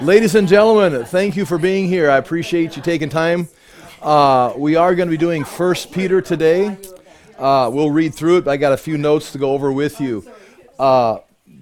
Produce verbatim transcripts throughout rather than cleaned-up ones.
Ladies and gentlemen, thank you for being here. I appreciate you taking time. Uh, we are going to be doing First Peter today. Uh, we'll read through it, but I got a few notes to go over with you. Uh,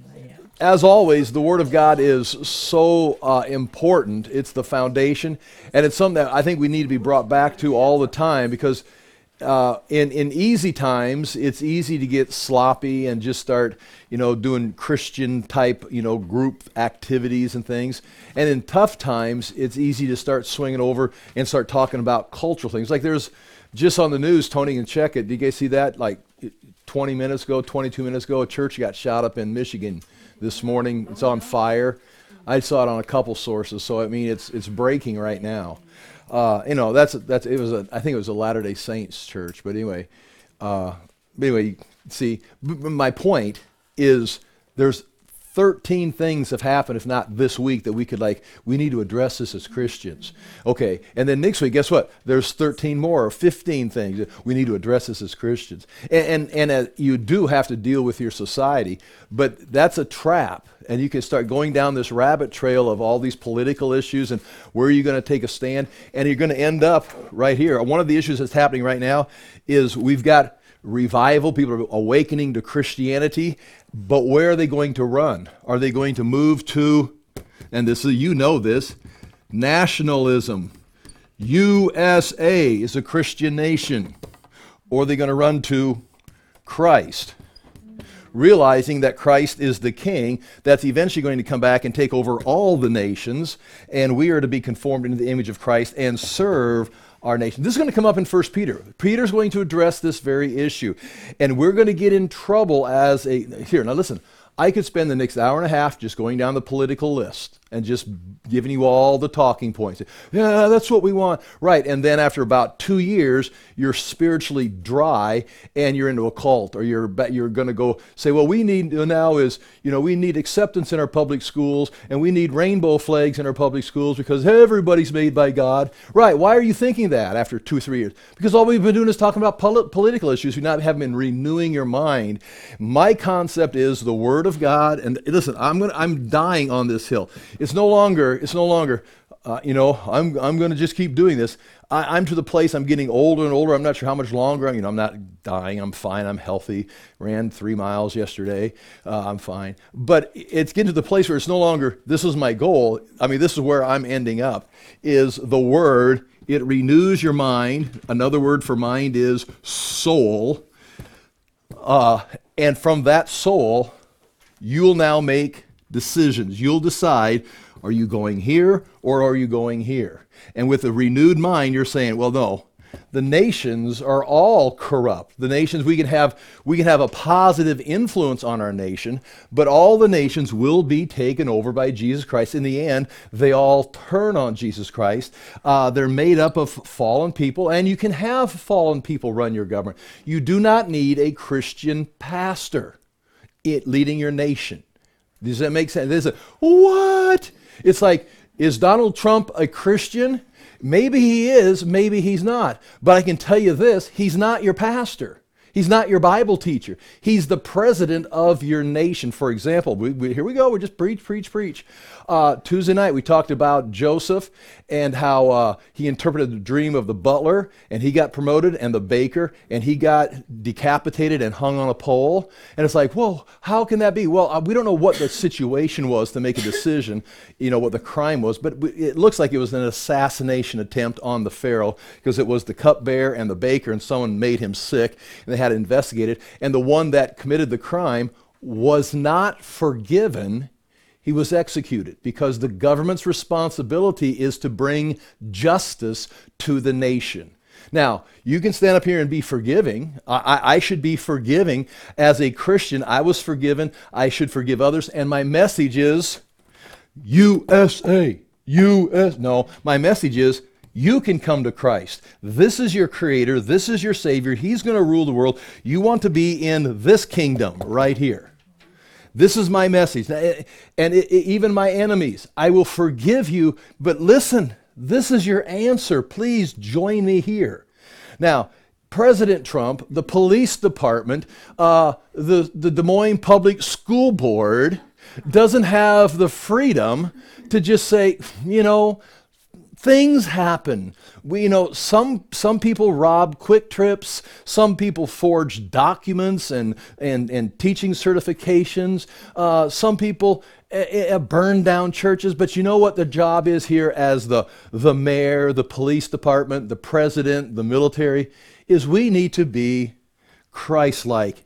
as always, the Word of God is so uh, important. It's the foundation, and it's something that I think we need to be brought back to all the time because Uh, in, in easy times, it's easy to get sloppy and just start, you know, doing Christian type, you know, group activities and things. And in tough times, it's easy to start swinging over and start talking about cultural things. Like there's just on the news, Tony can check it. Did you guys see that? Like twenty minutes ago, twenty-two minutes ago, a church got shot up in Michigan this morning. It's on fire. I saw it on a couple sources. So, I mean, it's it's breaking right now. Uh, you know, that's that's it was a I think it was a Latter-day Saints church, but anyway, uh, anyway, see, b- b- my point is there's thirteen things have happened, if not this week, that we could like we need to address this as Christians. Okay, and then next week, guess what? There's thirteen more or fifteen things that we need to address this as Christians, and and, and uh, you do have to deal with your society, but that's a trap. And you can start going down this rabbit trail of all these political issues and where are you going to take a stand, and you're going to end up right here. One of the issues that's happening right now is we've got revival, people are awakening to Christianity, but where are they going to run? Are they going to move to, and this is, you know this, nationalism. U S A is a Christian nation. Or are they going to run to Christ? Realizing that Christ is the king that's eventually going to come back and take over all the nations, and we are to be conformed into the image of Christ and serve our nation. This is going to come up in First Peter. Peter's going to address this very issue, and we're going to get in trouble as a, here, now listen, I could spend the next hour and a half just going down the political list and just giving you all the talking points. Yeah, that's what we want. Right, and then after about two years, you're spiritually dry and you're into a cult, or you're you're going to go say, well, we need now is, you know, we need acceptance in our public schools, and we need rainbow flags in our public schools because everybody's made by God. Right, why are you thinking that after two, three years? Because all we've been doing is talking about pol- political issues. We not haven't been renewing your mind. My concept is the Word of God, and listen, I'm gonna, I'm dying on this hill. It's no longer, it's no longer, uh, you know, I'm I'm going to just keep doing this. I, I'm to the place I'm getting older and older. I'm not sure how much longer. You know, I'm not dying. I'm fine. I'm healthy. Ran three miles yesterday. Uh, I'm fine. But it's getting to the place where it's no longer, this is my goal. I mean, this is where I'm ending up, is the Word. It renews your mind. Another word for mind is soul. Uh, and from that soul, you'll now make decisions. You'll decide, are you going here or are you going here? And with a renewed mind, you're saying, well, no, the nations are all corrupt. The nations, we can have we can have a positive influence on our nation, but all the nations will be taken over by Jesus Christ. In the end, they all turn on Jesus Christ. Uh, they're made up of fallen people, and you can have fallen people run your government. You do not need a Christian pastor it leading your nation. Does that make sense? There's a, what? It's like, is Donald Trump a Christian? Maybe he is, maybe he's not. But I can tell you this, he's not your pastor. He's not your Bible teacher. He's the president of your nation. For example, we, we, here we go, we just preach, preach, preach. Uh, Tuesday night we talked about Joseph and how uh, he interpreted the dream of the butler, and he got promoted, and the baker, and he got decapitated and hung on a pole. And it's like, whoa, how can that be? Well, uh, we don't know what the situation was to make a decision, you know, what the crime was, but it looks like it was an assassination attempt on the Pharaoh, because it was the cupbearer and the baker, and someone made him sick, and they had it investigated, and the one that committed the crime was not forgiven. He was executed because the government's responsibility is to bring justice to the nation. Now, you can stand up here and be forgiving. I, I should be forgiving. As a Christian, I was forgiven. I should forgive others. And my message is U S A. U S No, my message is you can come to Christ. This is your Creator. This is your Savior. He's going to rule the world. You want to be in this kingdom right here. This is my message. And it, it, even my enemies, I will forgive you. But listen, this is your answer. Please join me here. Now, President Trump, the police department, uh, the, the Des Moines Public School Board doesn't have the freedom to just say, you know, things happen. We, you know, some some people rob Quick Trips. Some people forge documents and and and teaching certifications. Uh, some people uh, uh, burn down churches. But you know what the job is here as the the mayor, the police department, the president, the military, is we need to be Christ-like.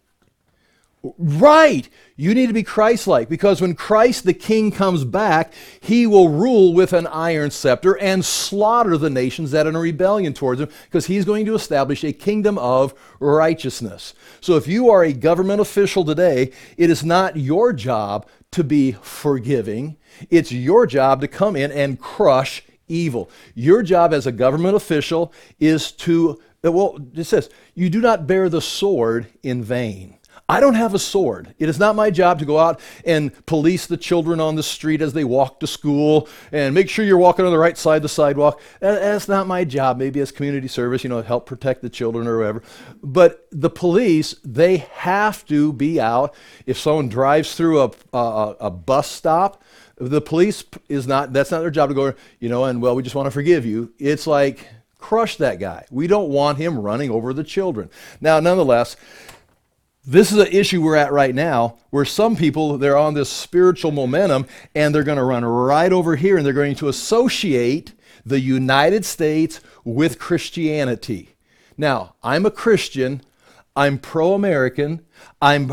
Right. You need to be Christ-like, because when Christ the King comes back, he will rule with an iron scepter and slaughter the nations that are in rebellion towards him, because he's going to establish a kingdom of righteousness. So if you are a government official today, it is not your job to be forgiving. It's your job to come in and crush evil. Your job as a government official is to, well, it says, you do not bear the sword in vain. I don't have a sword. It is not my job to go out and police the children on the street as they walk to school and make sure you're walking on the right side of the sidewalk. That's not my job. Maybe as community service, you know, help protect the children or whatever. But the police, they have to be out. If someone drives through a, a, a bus stop, the police is not, that's not their job to go, you know, and well, we just want to forgive you. It's like, crush that guy. We don't want him running over the children. Now, nonetheless, this is an issue we're at right now, where some people, they're on this spiritual momentum, and they're going to run right over here, and they're going to associate the United States with Christianity. Now, I'm a Christian. I'm pro-American. I'm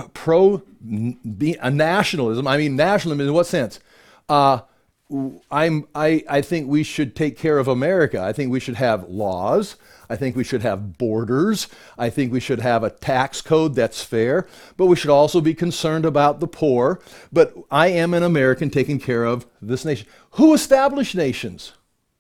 pro-nationalism. I mean, nationalism in what sense? Uh, I'm, I, I think we should take care of America. I think we should have laws. I think we should have borders. I think we should have a tax code that's fair. But we should also be concerned about the poor. But I am an American taking care of this nation. Who established nations?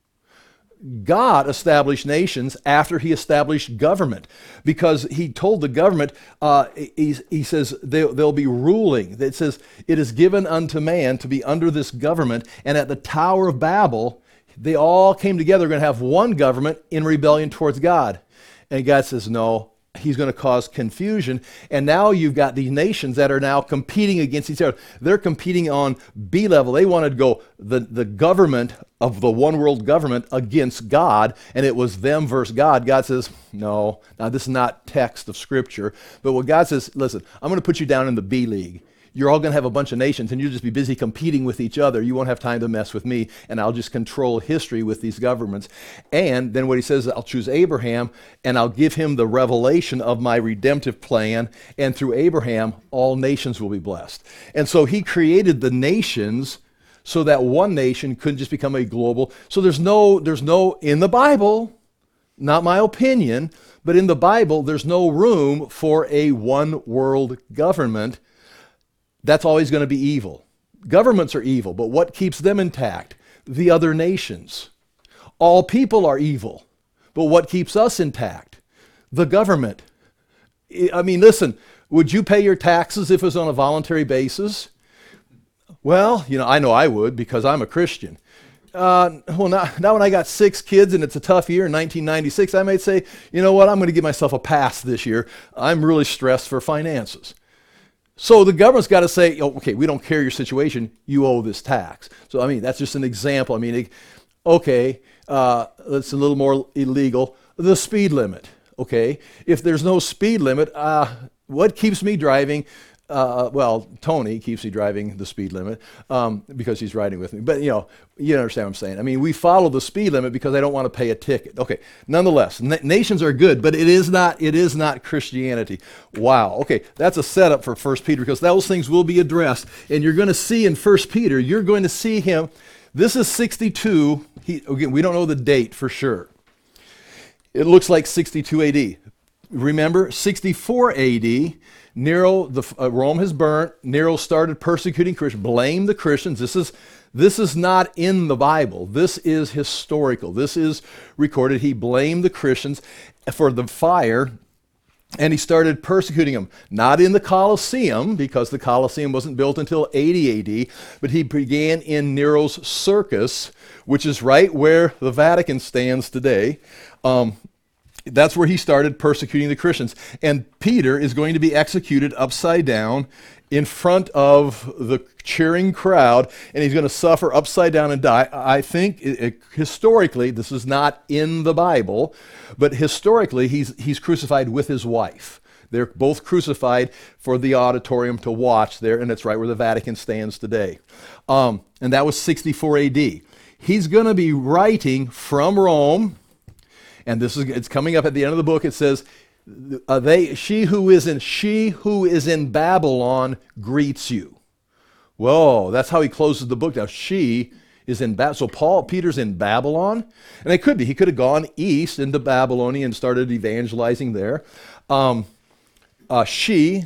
God established nations after he established government, because he told the government, uh, he, he says they, they'll be ruling. It says, it is given unto man to be under this government. And at the Tower of Babel, they all came together, going to have one government in rebellion towards God. And God says, no, he's going to cause confusion. And now you've got these nations that are now competing against each other. They're competing on B level. They wanted to go the, the government of the one world government against God, and it was them versus God. God says, no, now this is not text of Scripture, but what God says, listen, I'm going to put you down in the B league. You're all going to have a bunch of nations, and you'll just be busy competing with each other. You won't have time to mess with me, and I'll just control history with these governments. And then what he says, I'll choose Abraham, and I'll give him the revelation of my redemptive plan, and through Abraham, all nations will be blessed. And so he created the nations so that one nation couldn't just become a global. So there's no, there's no, in the Bible, not my opinion, but in the Bible, there's no room for a one world government. That's always going to be evil. Governments are evil, but what keeps them intact? The other nations. All people are evil, but what keeps us intact? The government. I mean, listen, would you pay your taxes if it was on a voluntary basis? Well, you know, I know I would, because I'm a Christian. Uh, well, now, now when I got six kids and it's a tough year in nineteen ninety-six, I might say, you know what, I'm going to give myself a pass this year. I'm really stressed for finances. So the government's got to say, oh, okay, we don't care your situation, you owe this tax. So, I mean, that's just an example. I mean, it, okay, uh, it's a little more illegal. The speed limit, okay? If there's no speed limit, uh, what keeps me driving? Uh, well, Tony keeps me driving the speed limit um, because he's riding with me. But, you know, you understand what I'm saying. I mean, we follow the speed limit because I don't want to pay a ticket. Okay, nonetheless, na- nations are good, but it is not it is not Christianity. Wow. Okay, that's a setup for First Peter, because those things will be addressed. And you're going to see in First Peter, you're going to see him. This is sixty-two. He, again, we don't know the date for sure. It looks like sixty-two A D. Remember, sixty-four A D, Nero, the, uh, Rome has burnt. Nero started persecuting Christians, blamed the Christians. This is, this is not in the Bible. This is historical. This is recorded. He blamed the Christians for the fire, and he started persecuting them. Not in the Colosseum, because the Colosseum wasn't built until eighty A D, but he began in Nero's circus, which is right where the Vatican stands today. Um, That's where he started persecuting the Christians. And Peter is going to be executed upside down in front of the cheering crowd, and he's going to suffer upside down and die. I think it, it, historically, this is not in the Bible, but historically, he's, he's crucified with his wife. They're both crucified for the auditorium to watch there, and it's right where the Vatican stands today. Um, and that was sixty-four A D. He's going to be writing from Rome, and this is it's coming up at the end of the book. It says, uh, "They, she who is in she who is in Babylon greets you." Whoa, that's how he closes the book. Now she is in Babylon. So Paul, Peter's in Babylon, and it could be he could have gone east into Babylonia and started evangelizing there. Um, Uh, she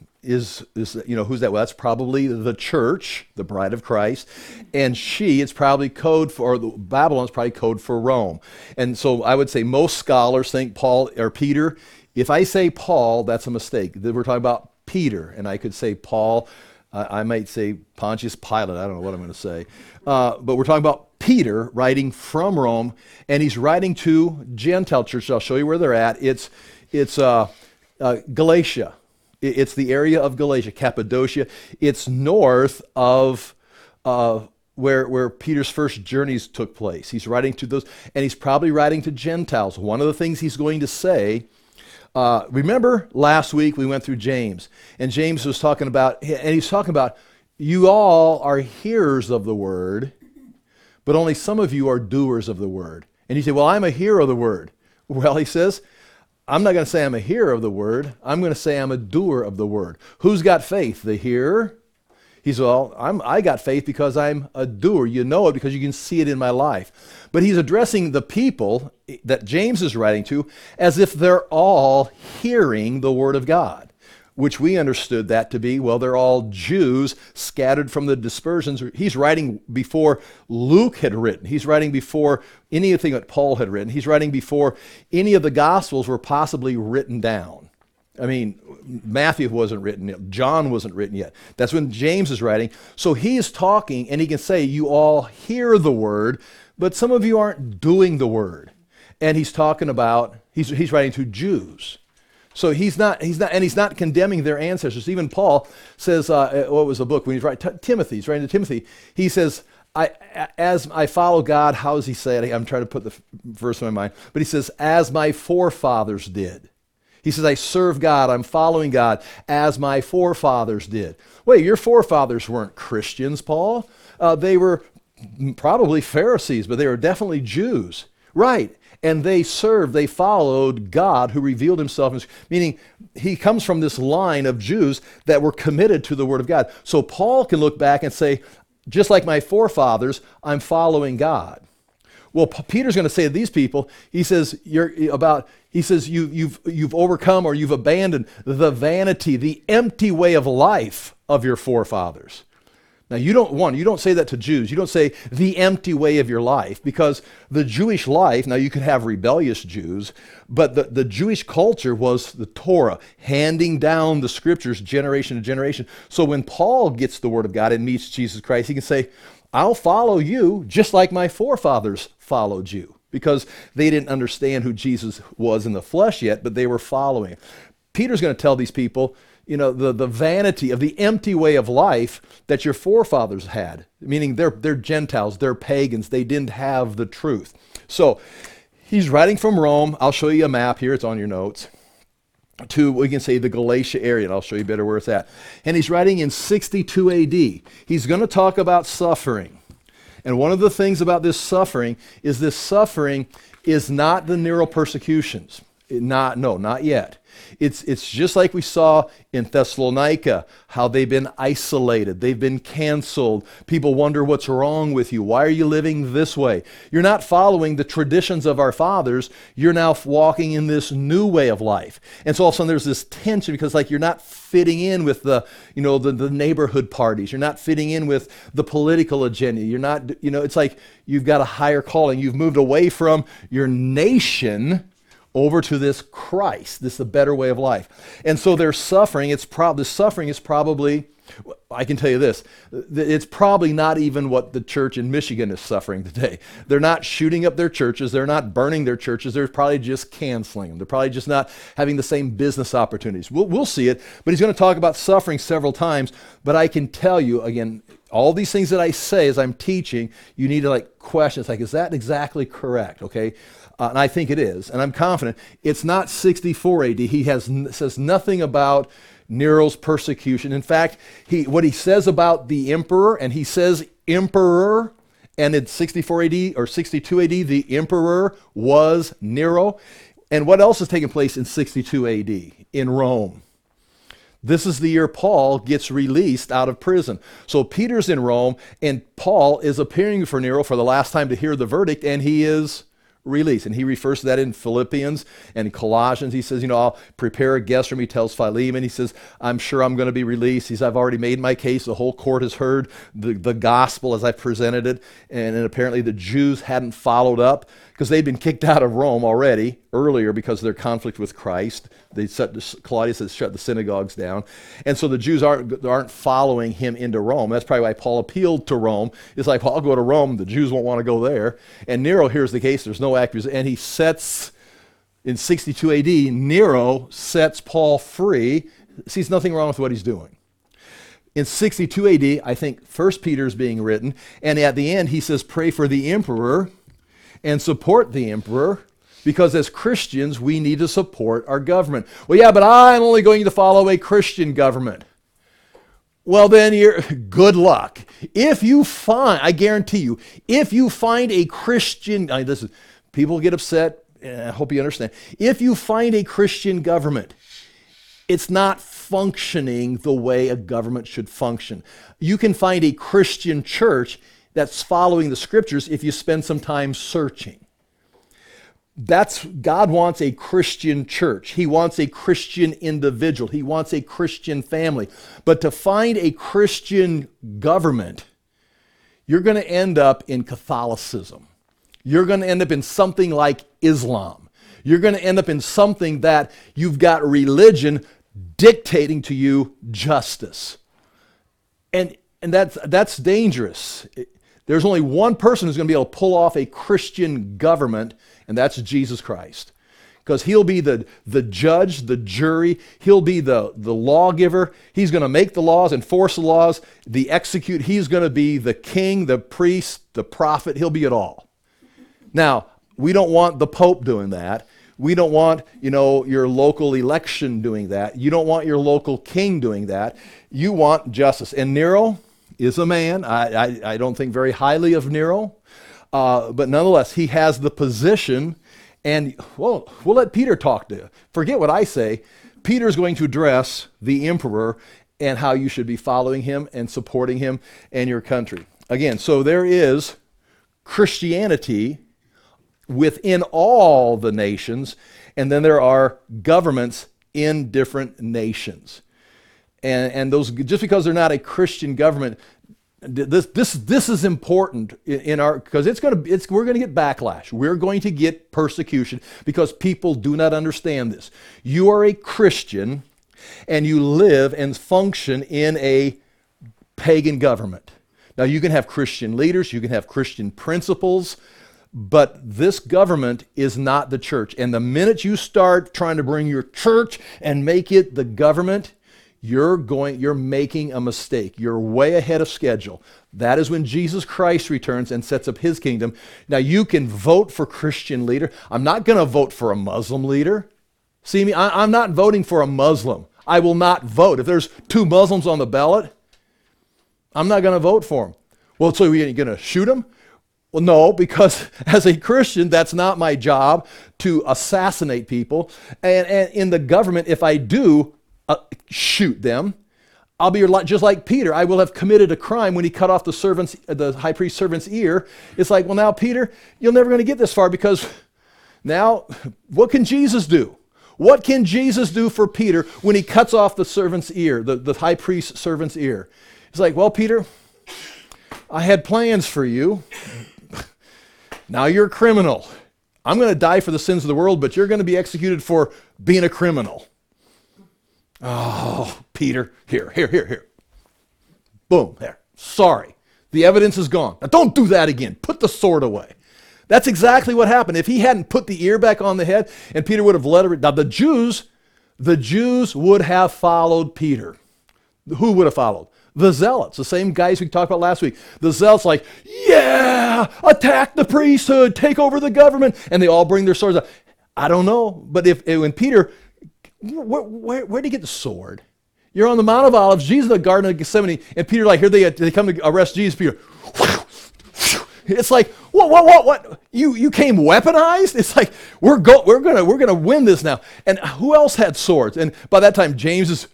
is, is, you know, who's that? Well, that's probably the church, the bride of Christ. And she is probably code for, or Babylon's probably code for Rome. And so I would say most scholars think Paul or Peter. If I say Paul, that's a mistake. We're talking about Peter, and I could say Paul. Uh, I might say Pontius Pilate. I don't know what I'm going to say. Uh, but we're talking about Peter writing from Rome, and he's writing to Gentile churches. I'll show you where they're at. It's, it's, uh, Uh, Galatia. It's the area of Galatia, Cappadocia. It's north of uh, where, where Peter's first journeys took place. He's writing to those, and he's probably writing to Gentiles. One of the things he's going to say, uh, remember last week we went through James, and James was talking about, and he's talking about, you all are hearers of the word, but only some of you are doers of the word. And you say, well, I'm a hearer of the word. Well, he says, I'm not going to say I'm a hearer of the word. I'm going to say I'm a doer of the word. Who's got faith? The hearer? He says, well, I'm, I got faith because I'm a doer. You know it because you can see it in my life. But he's addressing the people that James is writing to as if they're all hearing the word of God, which we understood that to be, well, they're all Jews scattered from the dispersions. He's writing before Luke had written. He's writing before anything that Paul had written. He's writing before any of the Gospels were possibly written down. I mean, Matthew wasn't written yet. John wasn't written yet. That's when James is writing. So he's talking, and he can say, you all hear the word, but some of you aren't doing the word. And he's talking about, he's, he's writing to Jews. So he's not, he's not, and he's not condemning their ancestors. Even Paul says, uh, what was the book when he's writing? T- Timothy, he's writing to Timothy. He says, I, as I follow God, how does he say it? I'm trying to put the verse in my mind. But he says, as my forefathers did. He says, I serve God, I'm following God, as my forefathers did. Wait, your forefathers weren't Christians, Paul. Uh, they were probably Pharisees, but they were definitely Jews. Right. And they served, they followed God who revealed himself, meaning he comes from this line of Jews that were committed to the word of God. So Paul can look back and say, just like my forefathers, I'm following God. Well, Peter's going to say to these people, he says, you're about, he says, you, you've, you've overcome or you've abandoned the vanity, the empty way of life of your forefathers. Now, you don't one, you don't say that to Jews. You don't say the empty way of your life, because the Jewish life, now you could have rebellious Jews, but the, the Jewish culture was the Torah, handing down the scriptures generation to generation. So when Paul gets the word of God and meets Jesus Christ, he can say, I'll follow you just like my forefathers followed you, because they didn't understand who Jesus was in the flesh yet, but they were following. Peter's going to tell these people, you know, the, the vanity of the empty way of life that your forefathers had, meaning they're, they're Gentiles, they're pagans, they didn't have the truth. So he's writing from Rome. I'll show you a map here, it's on your notes, to, we can say, the Galatia area, and I'll show you better where it's at. And he's writing in sixty-two A D. He's going to talk about suffering. And one of the things about this suffering is this suffering is not the Nero persecutions. It not, no, not yet. It's, it's just like we saw in Thessalonica, how they've been isolated, they've been canceled. People wonder what's wrong with you. Why are you living this way? You're not following the traditions of our fathers. You're now walking in this new way of life. And so all of a sudden there's this tension, because like you're not fitting in with the, you know, the, the neighborhood parties. You're not fitting in with the political agenda. You're not, you know, it's like you've got a higher calling. You've moved away from your nation over to this Christ, this is the better way of life. And so their suffering, it's prob- the suffering is probably I can tell you this, it's probably not even what the church in Michigan is suffering today. They're not shooting up their churches. They're not burning their churches. They're probably just canceling them. They're probably just not having the same business opportunities. We'll, we'll see it, but he's going to talk about suffering several times. But I can tell you, again, all these things that I say as I'm teaching, you need to like question. It's like, is that exactly correct? Okay. Uh, and I think it is. And I'm confident it's not sixty-four A D. He has says nothing about Nero's persecution. In fact, he what he says about the emperor, and he says emperor, and in sixty-four A D or sixty-two A D, the emperor was Nero. And what else is taking place in sixty-two A D in Rome? This is the year Paul gets released out of prison. So Peter's in Rome, and Paul is appearing for Nero for the last time to hear the verdict, and he is release. And he refers to that in Philippians and Colossians. He says, you know, I'll prepare a guest room. He tells Philemon, he says, I'm sure I'm going to be released. He says, I've already made my case. The whole court has heard the, the gospel as I presented it. And, and apparently the Jews hadn't followed up because they'd been kicked out of Rome already earlier because of their conflict with Christ. They shut, Claudius had shut the synagogues down. And so the Jews aren't, aren't following him into Rome. That's probably why Paul appealed to Rome. It's like, well, I'll go to Rome. The Jews won't want to go there. And Nero hears the case. There's no accusation. And he sets, in sixty-two A D, Nero sets Paul free. Sees nothing wrong with what he's doing. In sixty-two A D, I think First Peter is being written. And at the end, he says, pray for the emperor and support the emperor, because as Christians, we need to support our government. Well, yeah, but I'm only going to follow a Christian government. Well, then you're good luck. If you find, I guarantee you, if you find a Christian, I mean, this is, people get upset, and I hope you understand. If you find a Christian government, it's not functioning the way a government should function. You can find a Christian church that's following the scriptures if you spend some time searching. That's, God wants a Christian church. He wants a Christian individual. He wants a Christian family. But to find a Christian government, you're going to end up in Catholicism. You're going to end up in something like Islam. You're going to end up in something that you've got religion dictating to you justice. And, and that's, that's dangerous. There's only one person who's going to be able to pull off a Christian government, and that's Jesus Christ. Because he'll be the, the judge, the jury, he'll be the, the lawgiver. He's going to make the laws, enforce the laws, the execute. He's going to be the king, the priest, the prophet. He'll be it all. Now, we don't want the Pope doing that. We don't want, you know, your local election doing that. You don't want your local king doing that. You want justice. And Nero is a man. I, I, I don't think very highly of Nero. Uh, but nonetheless, he has the position. And, well, we'll let Peter talk to you. Forget what I say. Peter's going to address the emperor and how you should be following him and supporting him and your country. Again, so there is Christianity within all the nations, and then there are governments in different nations. And, and those, just because they're not a Christian government, this this this is important in, in our, because it's going to it's we're going to get backlash. We're going to get persecution because people do not understand this. You are a Christian, and you live and function in a pagan government. Now, you can have Christian leaders, you can have Christian principles, but this government is not the church. And the minute you start trying to bring your church and make it the government, you're going, you're making a mistake. You're way ahead of schedule. That is when Jesus Christ returns and sets up his kingdom. Now, you can vote for Christian leader. I'm not going to vote for a Muslim leader. See me? I, I'm not voting for a Muslim. I will not vote. If there's two Muslims on the ballot, I'm not going to vote for them. Well, so you're going to shoot them? Well, no, because as a Christian, that's not my job to assassinate people. And, and in the government, if I do uh, shoot them, I'll be just like Peter. I will have committed a crime when he cut off the servant's, the high priest's servant's ear. It's like, well, now, Peter, you're never going to get this far, because now, what can Jesus do? What can Jesus do for Peter when he cuts off the servant's ear, the, the high priest's servant's ear? It's like, well, Peter, I had plans for you. Now you're a criminal. I'm going to die for the sins of the world, but you're going to be executed for being a criminal. Oh, Peter, here, here, here, here. Boom, there. Sorry. The evidence is gone. Now don't do that again. Put the sword away. That's exactly what happened. If he hadn't put the ear back on the head and Peter would have let it, now the Jews, the Jews would have followed Peter. Who would have followed? The zealots, the same guys we talked about last week. The zealots like, yeah, attack the priesthood, take over the government. And they all bring their swords out. I don't know, but if when Peter, where, where, where did he get the sword? You're on the Mount of Olives, Jesus in the Garden of Gethsemane, and Peter like, here they, they come to arrest Jesus, Peter. It's like, what, what, what, what? You, you came weaponized? It's like, we're go, we're gonna, we're gonna win this now. And who else had swords? And by that time, James is,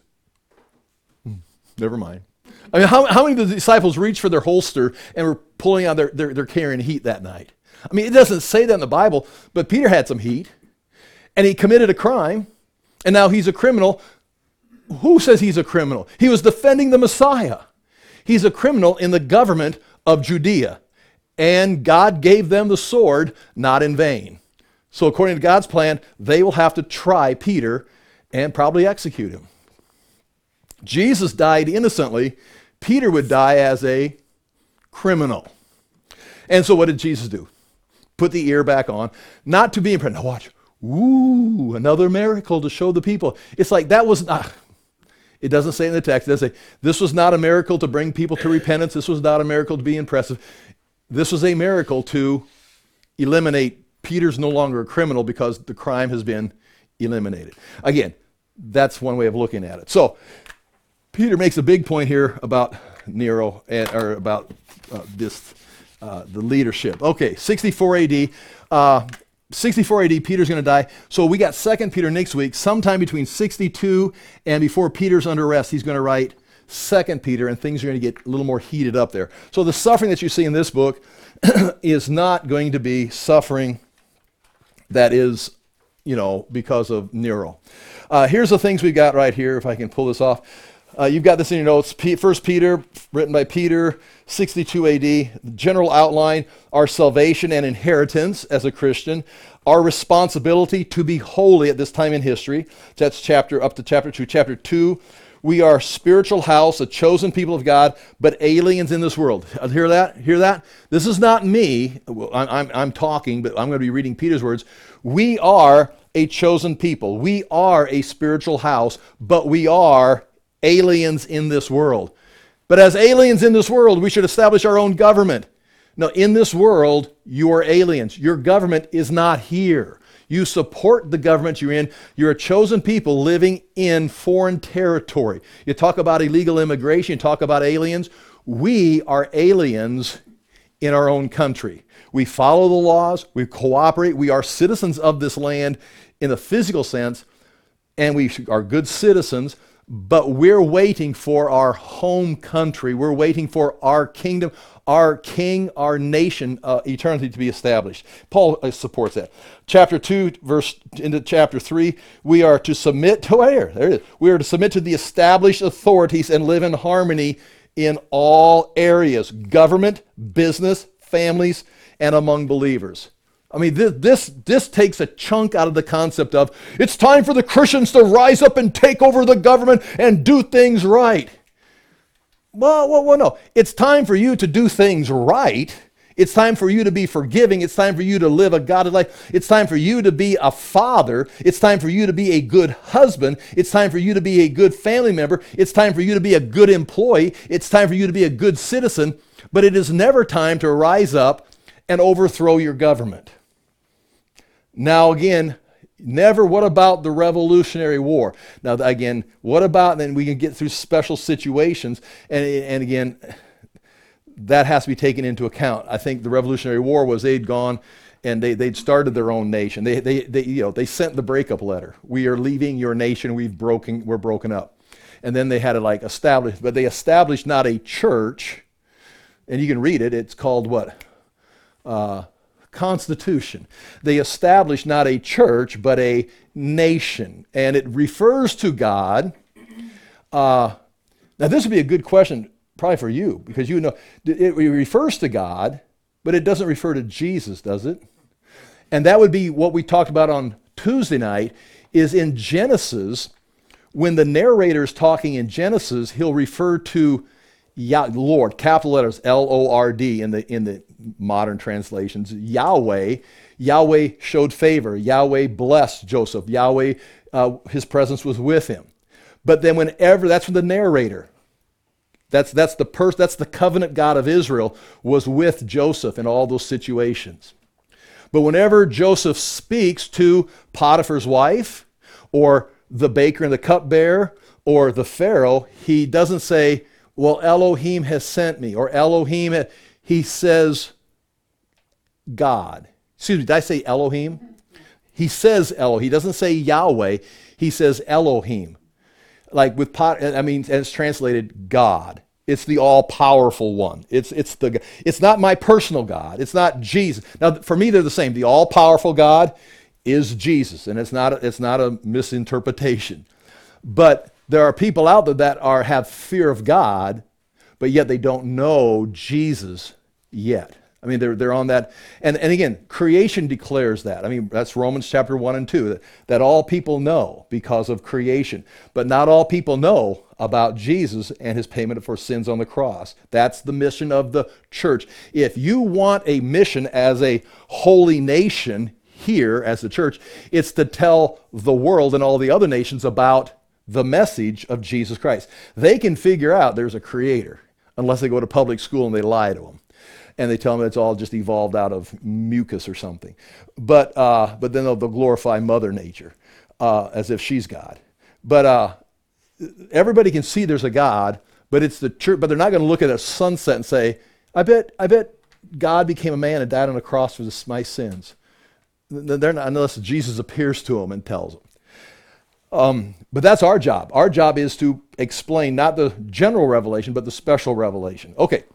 never mind. I mean, how, how many of the disciples reached for their holster and were pulling out their, their, their carrying heat that night? I mean, it doesn't say that in the Bible, but Peter had some heat, and he committed a crime, and now he's a criminal. Who says he's a criminal? He was defending the Messiah. He's a criminal in the government of Judea, and God gave them the sword not in vain. So according to God's plan, they will have to try Peter and probably execute him. Jesus died innocently. Peter would die as a criminal. And so what did Jesus do? Put the ear back on, not to be impressed. Now watch. Ooh, another miracle to show the people. It's like that was not, it doesn't say in the text, it doesn't say, this was not a miracle to bring people to repentance. This was not a miracle to be impressive. This was a miracle to eliminate Peter's no longer a criminal because the crime has been eliminated. Again, that's one way of looking at it. So Peter makes a big point here about Nero, and, or about uh, this, uh, the leadership. Okay, sixty-four A D. Uh, sixty-four A D, Peter's going to die. So we got Second Peter next week. Sometime between sixty-two and before Peter's under arrest, he's going to write Second Peter, and things are going to get a little more heated up there. So the suffering that you see in this book is not going to be suffering that is, you know, because of Nero. Uh, here's the things we've got right here, if I can pull this off. Uh, you've got this in your notes. P- First Peter, written by Peter, sixty-two A D. The general outline, our salvation and inheritance as a Christian, our responsibility to be holy at this time in history. That's chapter up to chapter two. Chapter two, we are spiritual house, a chosen people of God, but aliens in this world. Hear that? Hear that? This is not me. I'm, I'm, I'm talking, but I'm going to be reading Peter's words. We are a chosen people. We are a spiritual house, but we are aliens in this world. But as aliens in this world, we should establish our own government. Now, in this world, you are aliens. Your government is not here. You support the government you're in. You're a chosen people living in foreign territory. You talk about illegal immigration, you talk about aliens. We are aliens in our own country. We follow the laws, we cooperate, we are citizens of this land in the physical sense, and we are good citizens. But we're waiting for our home country. We're waiting for our kingdom, our king, our nation, uh, eternity to be established. Paul uh, supports that. Chapter two, verse into chapter three, we are to submit to where? There it is. We are to submit to the established authorities and live in harmony in all areas, government, business, families, and among believers. I mean, this, this this takes a chunk out of the concept of, it's time for the Christians to rise up and take over the government and do things right. Well, well, well, no. It's time for you to do things right. It's time for you to be forgiving. It's time for you to live a godly life. It's time for you to be a father. It's time for you to be a good husband. It's time for you to be a good family member. It's time for you to be a good employee. It's time for you to be a good citizen. But it is never time to rise up and overthrow your government. Now again, never what about the Revolutionary War? Now again, what about, then we can get through special situations, and, and again, that has to be taken into account. I think the Revolutionary War was they'd gone and they, they'd started their own nation. They, they, they, you know, they sent the breakup letter. We are leaving your nation, we've broken, we're broken up. And then they had to like establish, but they established not a church, and you can read it, it's called what? Uh, Constitution. They established not a church, but a nation. And it refers to God. Uh, now, this would be a good question probably for you, because you know, it refers to God, but it doesn't refer to Jesus, does it? And that would be what we talked about on Tuesday night, is in Genesis, when the narrator is talking in Genesis, he'll refer to Yah, Lord, capital letters, L O R D in the, in the modern translations. Yahweh, Yahweh showed favor. Yahweh blessed Joseph. Yahweh, uh, his presence was with him. But then whenever, that's from the narrator. That's, that's the person, that's the covenant God of Israel was with Joseph in all those situations. But whenever Joseph speaks to Potiphar's wife, or the baker and the cupbearer, or the Pharaoh, he doesn't say, well, Elohim has sent me, or Elohim, ha-. He says God. Excuse me, did I say Elohim? He says Elohim. He doesn't say Yahweh. He says Elohim. Like with pot, I mean, and it's translated God. It's the all-powerful one. It's it's the it's not my personal God. It's not Jesus. Now, for me, they're the same. The all-powerful God is Jesus, and it's not a, it's not a misinterpretation. But there are people out there that are have fear of God, but yet they don't know Jesus yet. I mean, they're they're on that, and, and again, creation declares that. I mean, that's Romans chapter one and two, that, that all people know because of creation. But not all people know about Jesus and his payment for sins on the cross. That's the mission of the church. If you want a mission as a holy nation here as the church, it's to tell the world and all the other nations about the message of Jesus Christ. They can figure out there's a creator unless they go to public school and they lie to them. And they tell them it's all just evolved out of mucus or something. But uh, but then they'll, they'll glorify Mother Nature uh, as if she's God. But uh, everybody can see there's a God, but it's the church. But they're not going to look at a sunset and say, "I bet I bet God became a man and died on a cross for the, my sins." They're not, unless Jesus appears to them and tells them. Um, but that's our job. Our job is to explain not the general revelation, but the special revelation. Okay.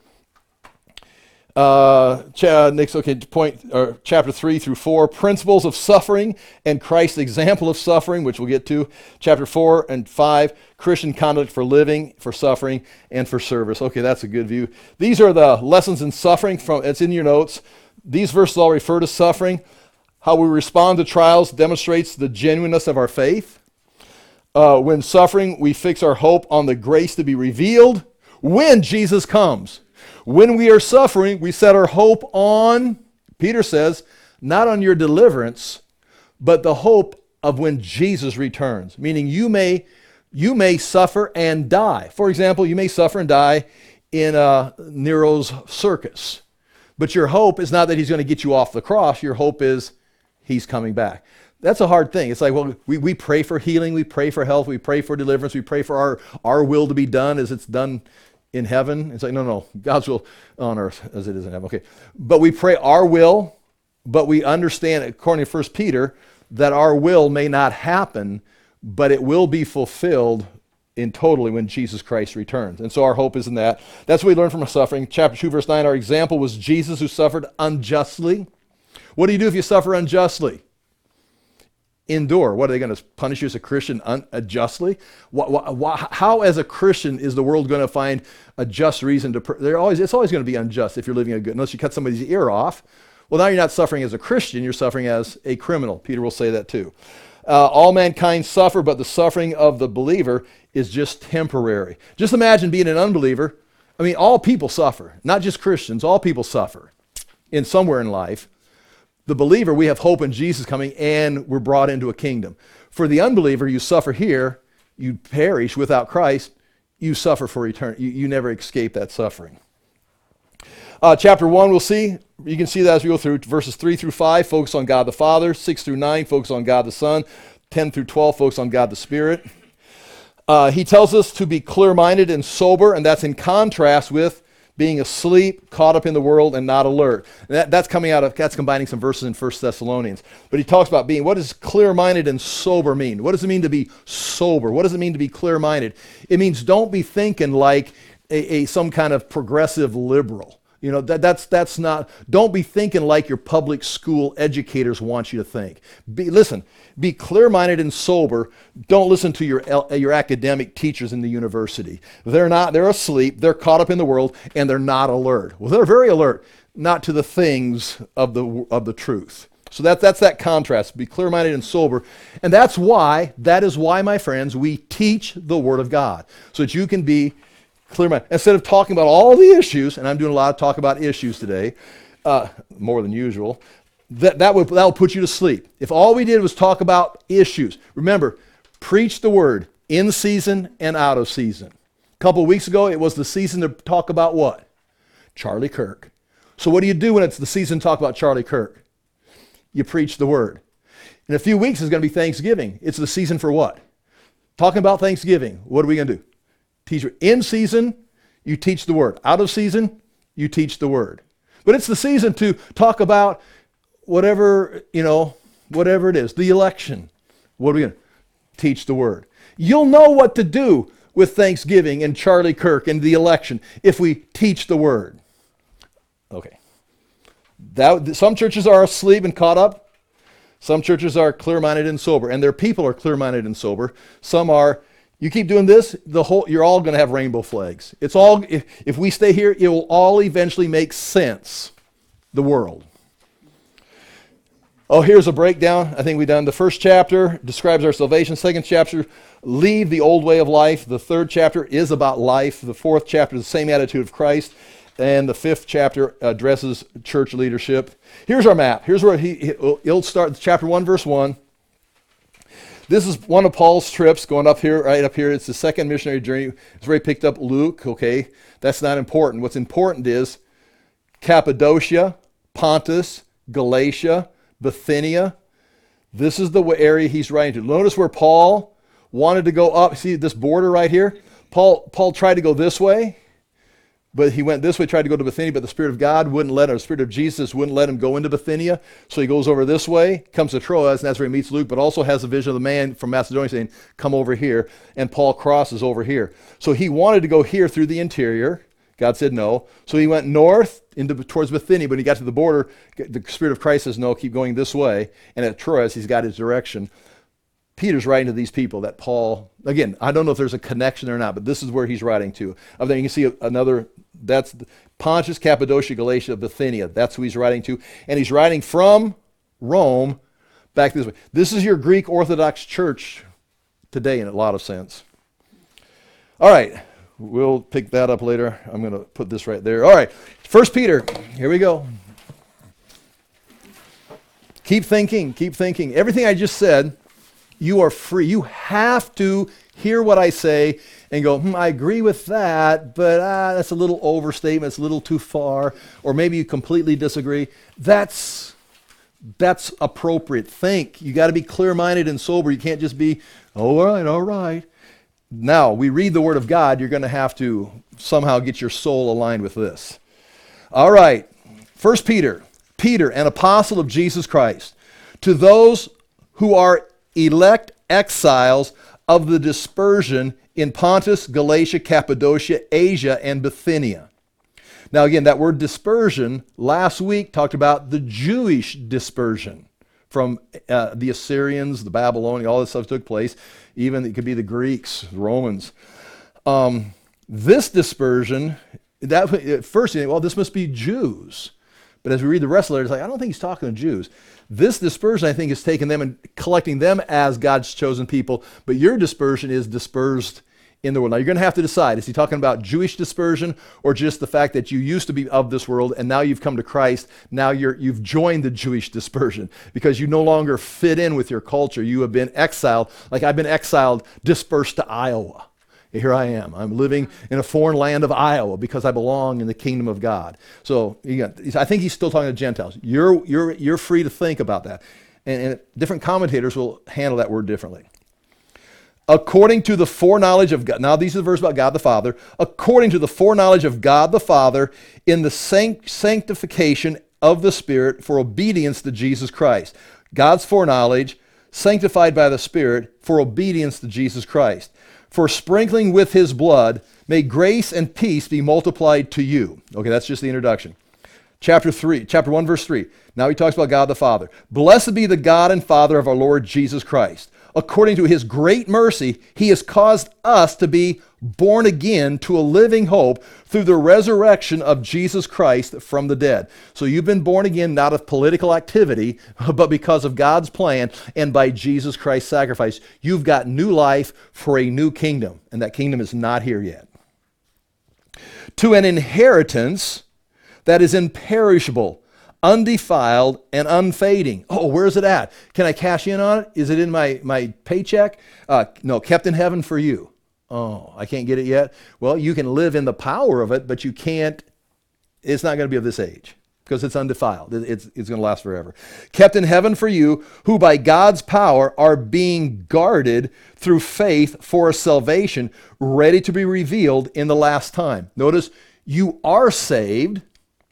Uh, cha- next, okay, point, or chapter three through four, principles of suffering and Christ's example of suffering, which we'll get to. Chapter four and five, Christian conduct for living, for suffering, and for service. Okay, that's a good view. These are the lessons in suffering. From it's in your notes. These verses all refer to suffering. How we respond to trials demonstrates the genuineness of our faith. Uh, when suffering, we fix our hope on the grace to be revealed when Jesus comes. When we are suffering, we set our hope on, Peter says, not on your deliverance, but the hope of when Jesus returns. Meaning you may, you may suffer and die. For example, you may suffer and die in uh, Nero's circus. But your hope is not that he's going to get you off the cross. Your hope is he's coming back. That's a hard thing. It's like, well, we, we pray for healing, we pray for health, we pray for deliverance, we pray for our, our will to be done as it's done in heaven. It's like, no, no, God's will on earth as it is in heaven. Okay. But we pray our will, but we understand, according to First Peter, that our will may not happen, but it will be fulfilled in totally when Jesus Christ returns. And so our hope is in that. That's what we learn from our suffering. Chapter two, verse nine, our example was Jesus who suffered unjustly. What do you do if you suffer unjustly? Endure. What, are they going to punish you as a Christian unjustly? How, as a Christian, is the world going to find a just reason to? They're always. It's always going to be unjust if you're living a good. Unless you cut somebody's ear off. Well, now you're not suffering as a Christian. You're suffering as a criminal. Peter will say that too. Uh, all mankind suffer, but the suffering of the believer is just temporary. Just imagine being an unbeliever. I mean, all people suffer, not just Christians. All people suffer in somewhere in life. The believer, we have hope in Jesus coming, and we're brought into a kingdom. For the unbeliever, you suffer here, you perish without Christ, you suffer for eternity. You, you never escape that suffering. Uh, chapter one, we'll see. You can see that as we go through verses three through five, focus on God the Father. six through nine, focus on God the Son. ten through twelve, focus on God the Spirit. Uh, he tells us to be clear-minded and sober, and that's in contrast with being asleep, caught up in the world, and not alert. And that, that's coming out of, that's combining some verses in First Thessalonians. But he talks about being, what does clear-minded and sober mean? What does it mean to be sober? What does it mean to be clear-minded? It means don't be thinking like a, a some kind of progressive liberal. You know, that, that's that's not, don't be thinking like your public school educators want you to think. Be, listen, be clear-minded and sober. Don't listen to your your academic teachers in the university. They're not, they're asleep, they're caught up in the world, and they're not alert. Well, they're very alert, not to the things of the of the truth. So that, that's that contrast, be clear-minded and sober. And that's why, that is why, my friends, we teach the Word of God, so that you can be Clear mind. Instead of talking about all the issues, and I'm doing a lot of talk about issues today, uh, more than usual, that, that, would, that will put you to sleep. If all we did was talk about issues, remember, preach the word in season and out of season. A couple of weeks ago, it was the season to talk about what? Charlie Kirk. So what do you do when it's the season to talk about Charlie Kirk? You preach the word. In a few weeks, it's going to be Thanksgiving. It's the season for what? Talking about Thanksgiving. What are we going to do? Teach in season, you teach the word. Out of season, you teach the word. But it's the season to talk about whatever, you know, whatever it is, the election. What are we going to teach the word? You'll know what to do with Thanksgiving and Charlie Kirk and the election if we teach the word. Okay. That, some churches are asleep and caught up. Some churches are clear-minded and sober, and their people are clear-minded and sober. Some are, you keep doing this, the whole, you're all going to have rainbow flags. It's all, if, if we stay here, it will all eventually make sense, the world. Oh, here's a breakdown. I think we've done the first chapter, describes our salvation. Second chapter, leave the old way of life. The third chapter is about life. The fourth chapter is the same attitude of Christ. And the fifth chapter addresses church leadership. Here's our map. Here's where he, he'll start, chapter one, verse one. This is one of Paul's trips going up here, right up here. It's the second missionary journey. It's where he picked up Luke, okay? That's not important. What's important is Cappadocia, Pontus, Galatia, Bithynia. This is the area he's writing to. Notice where Paul wanted to go up. See this border right here? Paul, Paul tried to go this way, but he went this way, tried to go to Bithynia, but the Spirit of God wouldn't let him, the Spirit of Jesus wouldn't let him go into Bithynia. So he goes over this way, comes to Troas, and that's where he meets Luke, but also has a vision of the man from Macedonia saying, come over here. And Paul crosses over here. So he wanted to go here through the interior. God said no. So he went north into towards Bithynia. But when he got to the border, the Spirit of Christ says, no, keep going this way. And at Troas, he's got his direction. Peter's writing to these people that Paul, again, I don't know if there's a connection or not, but this is where he's writing to. Then you can see another, that's Pontus, Cappadocia, Galatia, Bithynia. That's who he's writing to. And he's writing from Rome back this way. This is your Greek Orthodox Church today in a lot of sense. All right. We'll pick that up later. I'm going to put this right there. All right. First Peter. Here we go. Keep thinking. Keep thinking. Everything I just said, you are free. You have to hear what I say and go, hmm, I agree with that, but ah, that's a little overstatement. It's a little too far. Or maybe you completely disagree. That's, that's appropriate. Think. You got to be clear-minded and sober. You can't just be, all right, all right. Now, we read the Word of God, you're going to have to somehow get your soul aligned with this. All right, First Peter, Peter, an apostle of Jesus Christ, to those who are elect exiles of the dispersion in Pontus, Galatia, Cappadocia, Asia, and Bithynia. Now again, that word dispersion, last week talked about the Jewish dispersion from uh, the Assyrians, the Babylonians, all this stuff took place. Even it could be the Greeks, the Romans. Um, this dispersion, that at first you think, well, this must be Jews. But as we read the rest of the letter, it's like, I don't think he's talking to Jews. This dispersion, I think, is taking them and collecting them as God's chosen people. But your dispersion is dispersed in the world. Now you're going to have to decide, is he talking about Jewish dispersion or just the fact that you used to be of this world and now you've come to Christ, now you're, you've joined the Jewish dispersion because you no longer fit in with your culture. You have been exiled, like I've been exiled, dispersed to Iowa. Here I am. I'm living in a foreign land of Iowa because I belong in the kingdom of God. So again, I think he's still talking to Gentiles. You're, you're, you're free to think about that. And, and different commentators will handle that word differently. According to the foreknowledge of God. Now these are the verses about God the Father. According to the foreknowledge of God the Father in the sanct- sanctification of the Spirit for obedience to Jesus Christ. God's foreknowledge, sanctified by the Spirit for obedience to Jesus Christ. For sprinkling with his blood, may grace and peace be multiplied to you. Okay, that's just the introduction. Chapter three, chapter one, verse three. Now he talks about God the Father. Blessed be the God and Father of our Lord Jesus Christ. According to his great mercy, he has caused us to be born again to a living hope through the resurrection of Jesus Christ from the dead. So you've been born again not of political activity, but because of God's plan and by Jesus Christ's sacrifice. You've got new life for a new kingdom, and that kingdom is not here yet. to an inheritance that is imperishable, undefiled, and unfading. Oh, where's it at? Can I cash in on it? Is it in my, my paycheck? Uh, no, kept in heaven for you. Oh, I can't get it yet. Well, you can live in the power of it, but you can't, it's not going to be of this age because it's undefiled. It's, it's going to last forever. Kept in heaven for you, who by God's power are being guarded through faith for a salvation ready to be revealed in the last time. Notice, you are saved.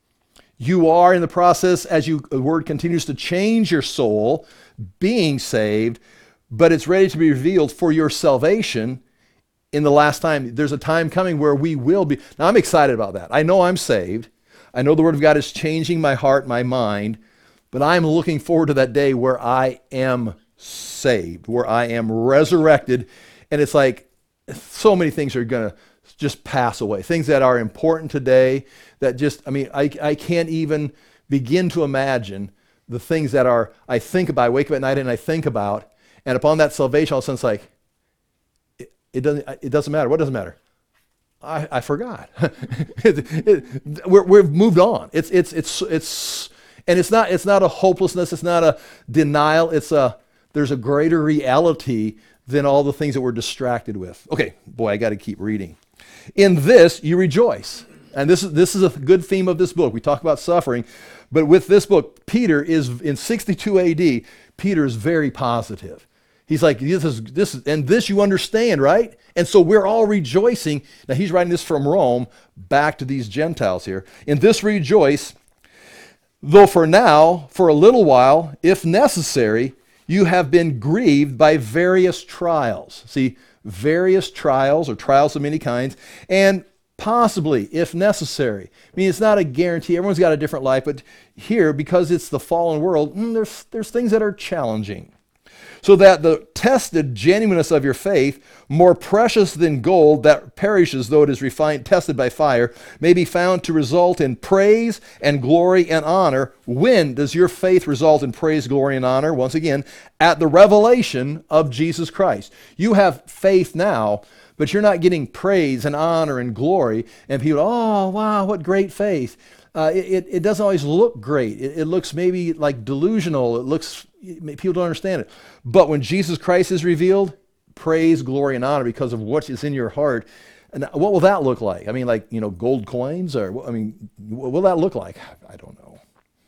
You are in the process, as you, the word continues to change your soul, being saved, but it's ready to be revealed for your salvation in the last time. There's a time coming where we will be. Now, I'm excited about that. I know I'm saved. I know the Word of God is changing my heart, my mind, but I'm looking forward to that day where I am saved, where I am resurrected. And it's like so many things are going to just pass away. Things that are important today that just, I mean, I, I can't even begin to imagine the things that are, I think about, I wake up at night and I think about, and upon that salvation, all of a sudden it's like, it, it doesn't, it doesn't matter. What doesn't matter? I, I forgot. it, it, we're, we've moved on. It's, it's, it's, it's, and it's not, it's not a hopelessness. It's not a denial. It's a, there's a greater reality than all the things that we're distracted with. Okay, boy, I got to keep reading. In this you rejoice. And this is, this is a good theme of this book. We talk about suffering, but with this book, Peter is, in sixty-two A D, Peter is very positive. He's like, this is, this is, and this you understand, right? And so we're all rejoicing. Now he's writing this from Rome back to these Gentiles here. In this rejoice, though for now, for a little while, if necessary, you have been grieved by various trials. See, various trials or trials of many kinds, and possibly, if necessary. I mean, it's not a guarantee. Everyone's got a different life, but here, because it's the fallen world, mm, there's, there's things that are challenging. So that the tested genuineness of your faith, more precious than gold that perishes though it is refined, tested by fire, may be found to result in praise and glory and honor. When does your faith result in praise, glory, and honor? Once again, at the revelation of Jesus Christ. You have faith now, but you're not getting praise and honor and glory. And people, oh, wow, what great faith. Uh, it, it doesn't always look great. It, it looks maybe like delusional. It looks, people don't understand it. But when Jesus Christ is revealed, praise, glory, and honor because of what is in your heart. And what will that look like? I mean, like, you know, gold coins? Or, I mean, what will that look like? I don't know.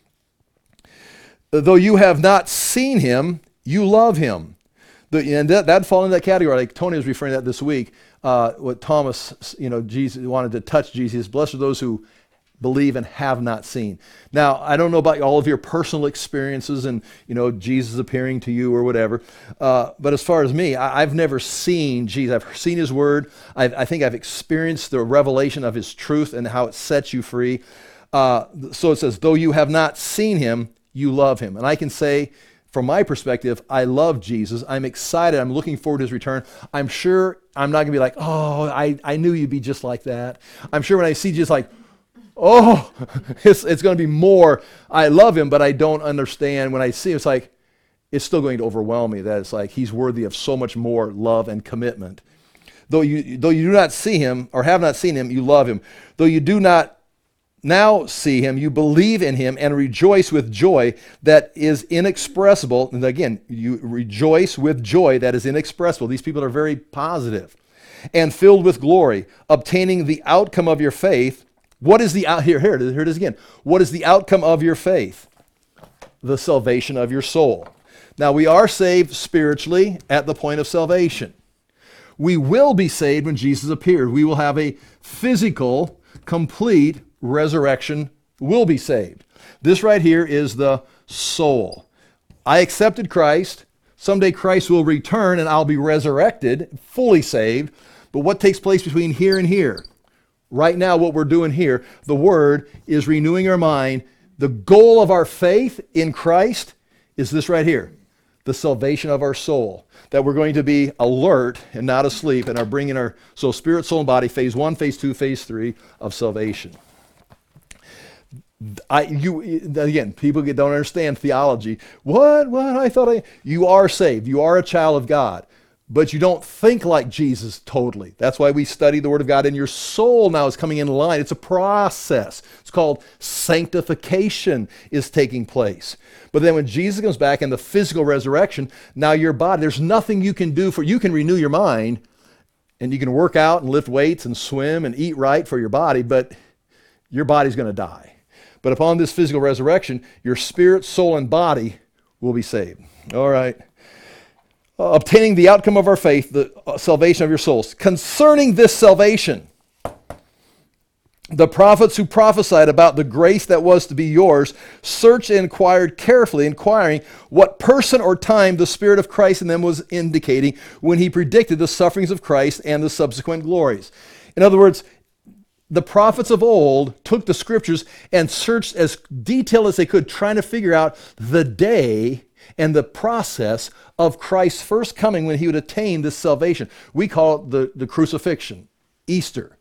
Though you have not seen him, you love him. The, and that, that'd fall in that category. Like Tony was referring to that this week. Uh, what Thomas, you know, Jesus wanted to touch Jesus. Blessed are those who believe and have not seen. Now, I don't know about all of your personal experiences and, you know, Jesus appearing to you or whatever. Uh, but as far as me, I, I've never seen Jesus. I've seen his word. I've, I think I've experienced the revelation of his truth and how it sets you free. Uh, so it says, though you have not seen him, you love him. And I can say, from my perspective, I love Jesus. I'm excited. I'm looking forward to his return. I'm sure I'm not going to be like, oh, I, I knew you'd be just like that. I'm sure when I see Jesus, like, oh, it's, it's going to be more. I love him, but I don't understand. When I see him, it's like, it's still going to overwhelm me. That it's like he's worthy of so much more love and commitment. Though you, though you do not see him or have not seen him, you love him. Though you do not now see him, you believe in him and rejoice with joy that is inexpressible. And again, you rejoice with joy that is inexpressible. These people are very positive and filled with glory, obtaining the outcome of your faith. What is the out here? Here, here it is again. What is the outcome of your faith? The salvation of your soul. Now we are saved spiritually at the point of salvation. We will be saved when Jesus appears. We will have a physical, complete resurrection. Will be saved. This right here is the soul. I accepted Christ. Someday Christ will return and I'll be resurrected, fully saved. But what takes place between here and here? Right now, what we're doing here, the Word is renewing our mind. The goal of our faith in Christ is this right here, the salvation of our soul. That we're going to be alert and not asleep and are bringing our, so spirit, soul, and body, phase one, phase two, phase three of salvation. I, you, again, people don't understand theology. What, what, I thought I, you are saved. You are a child of God. but you don't think like Jesus totally. That's why we study the Word of God, and your soul now is coming in line. It's a process. It's called sanctification is taking place. But then when Jesus comes back in the physical resurrection, now your body, there's nothing you can do for, you can renew your mind, and you can work out and lift weights and swim and eat right for your body, but your body's going to die. But upon this physical resurrection, your spirit, soul, and body will be saved. All right. Uh, obtaining the outcome of our faith, the uh, salvation of your souls. Concerning this salvation, the prophets who prophesied about the grace that was to be yours searched and inquired carefully, inquiring what person or time the Spirit of Christ in them was indicating when he predicted the sufferings of Christ and the subsequent glories. In other words, the prophets of old took the scriptures and searched as detailed as they could, trying to figure out the day and the process of Christ's first coming when he would attain this salvation. We call it the, the crucifixion, Easter.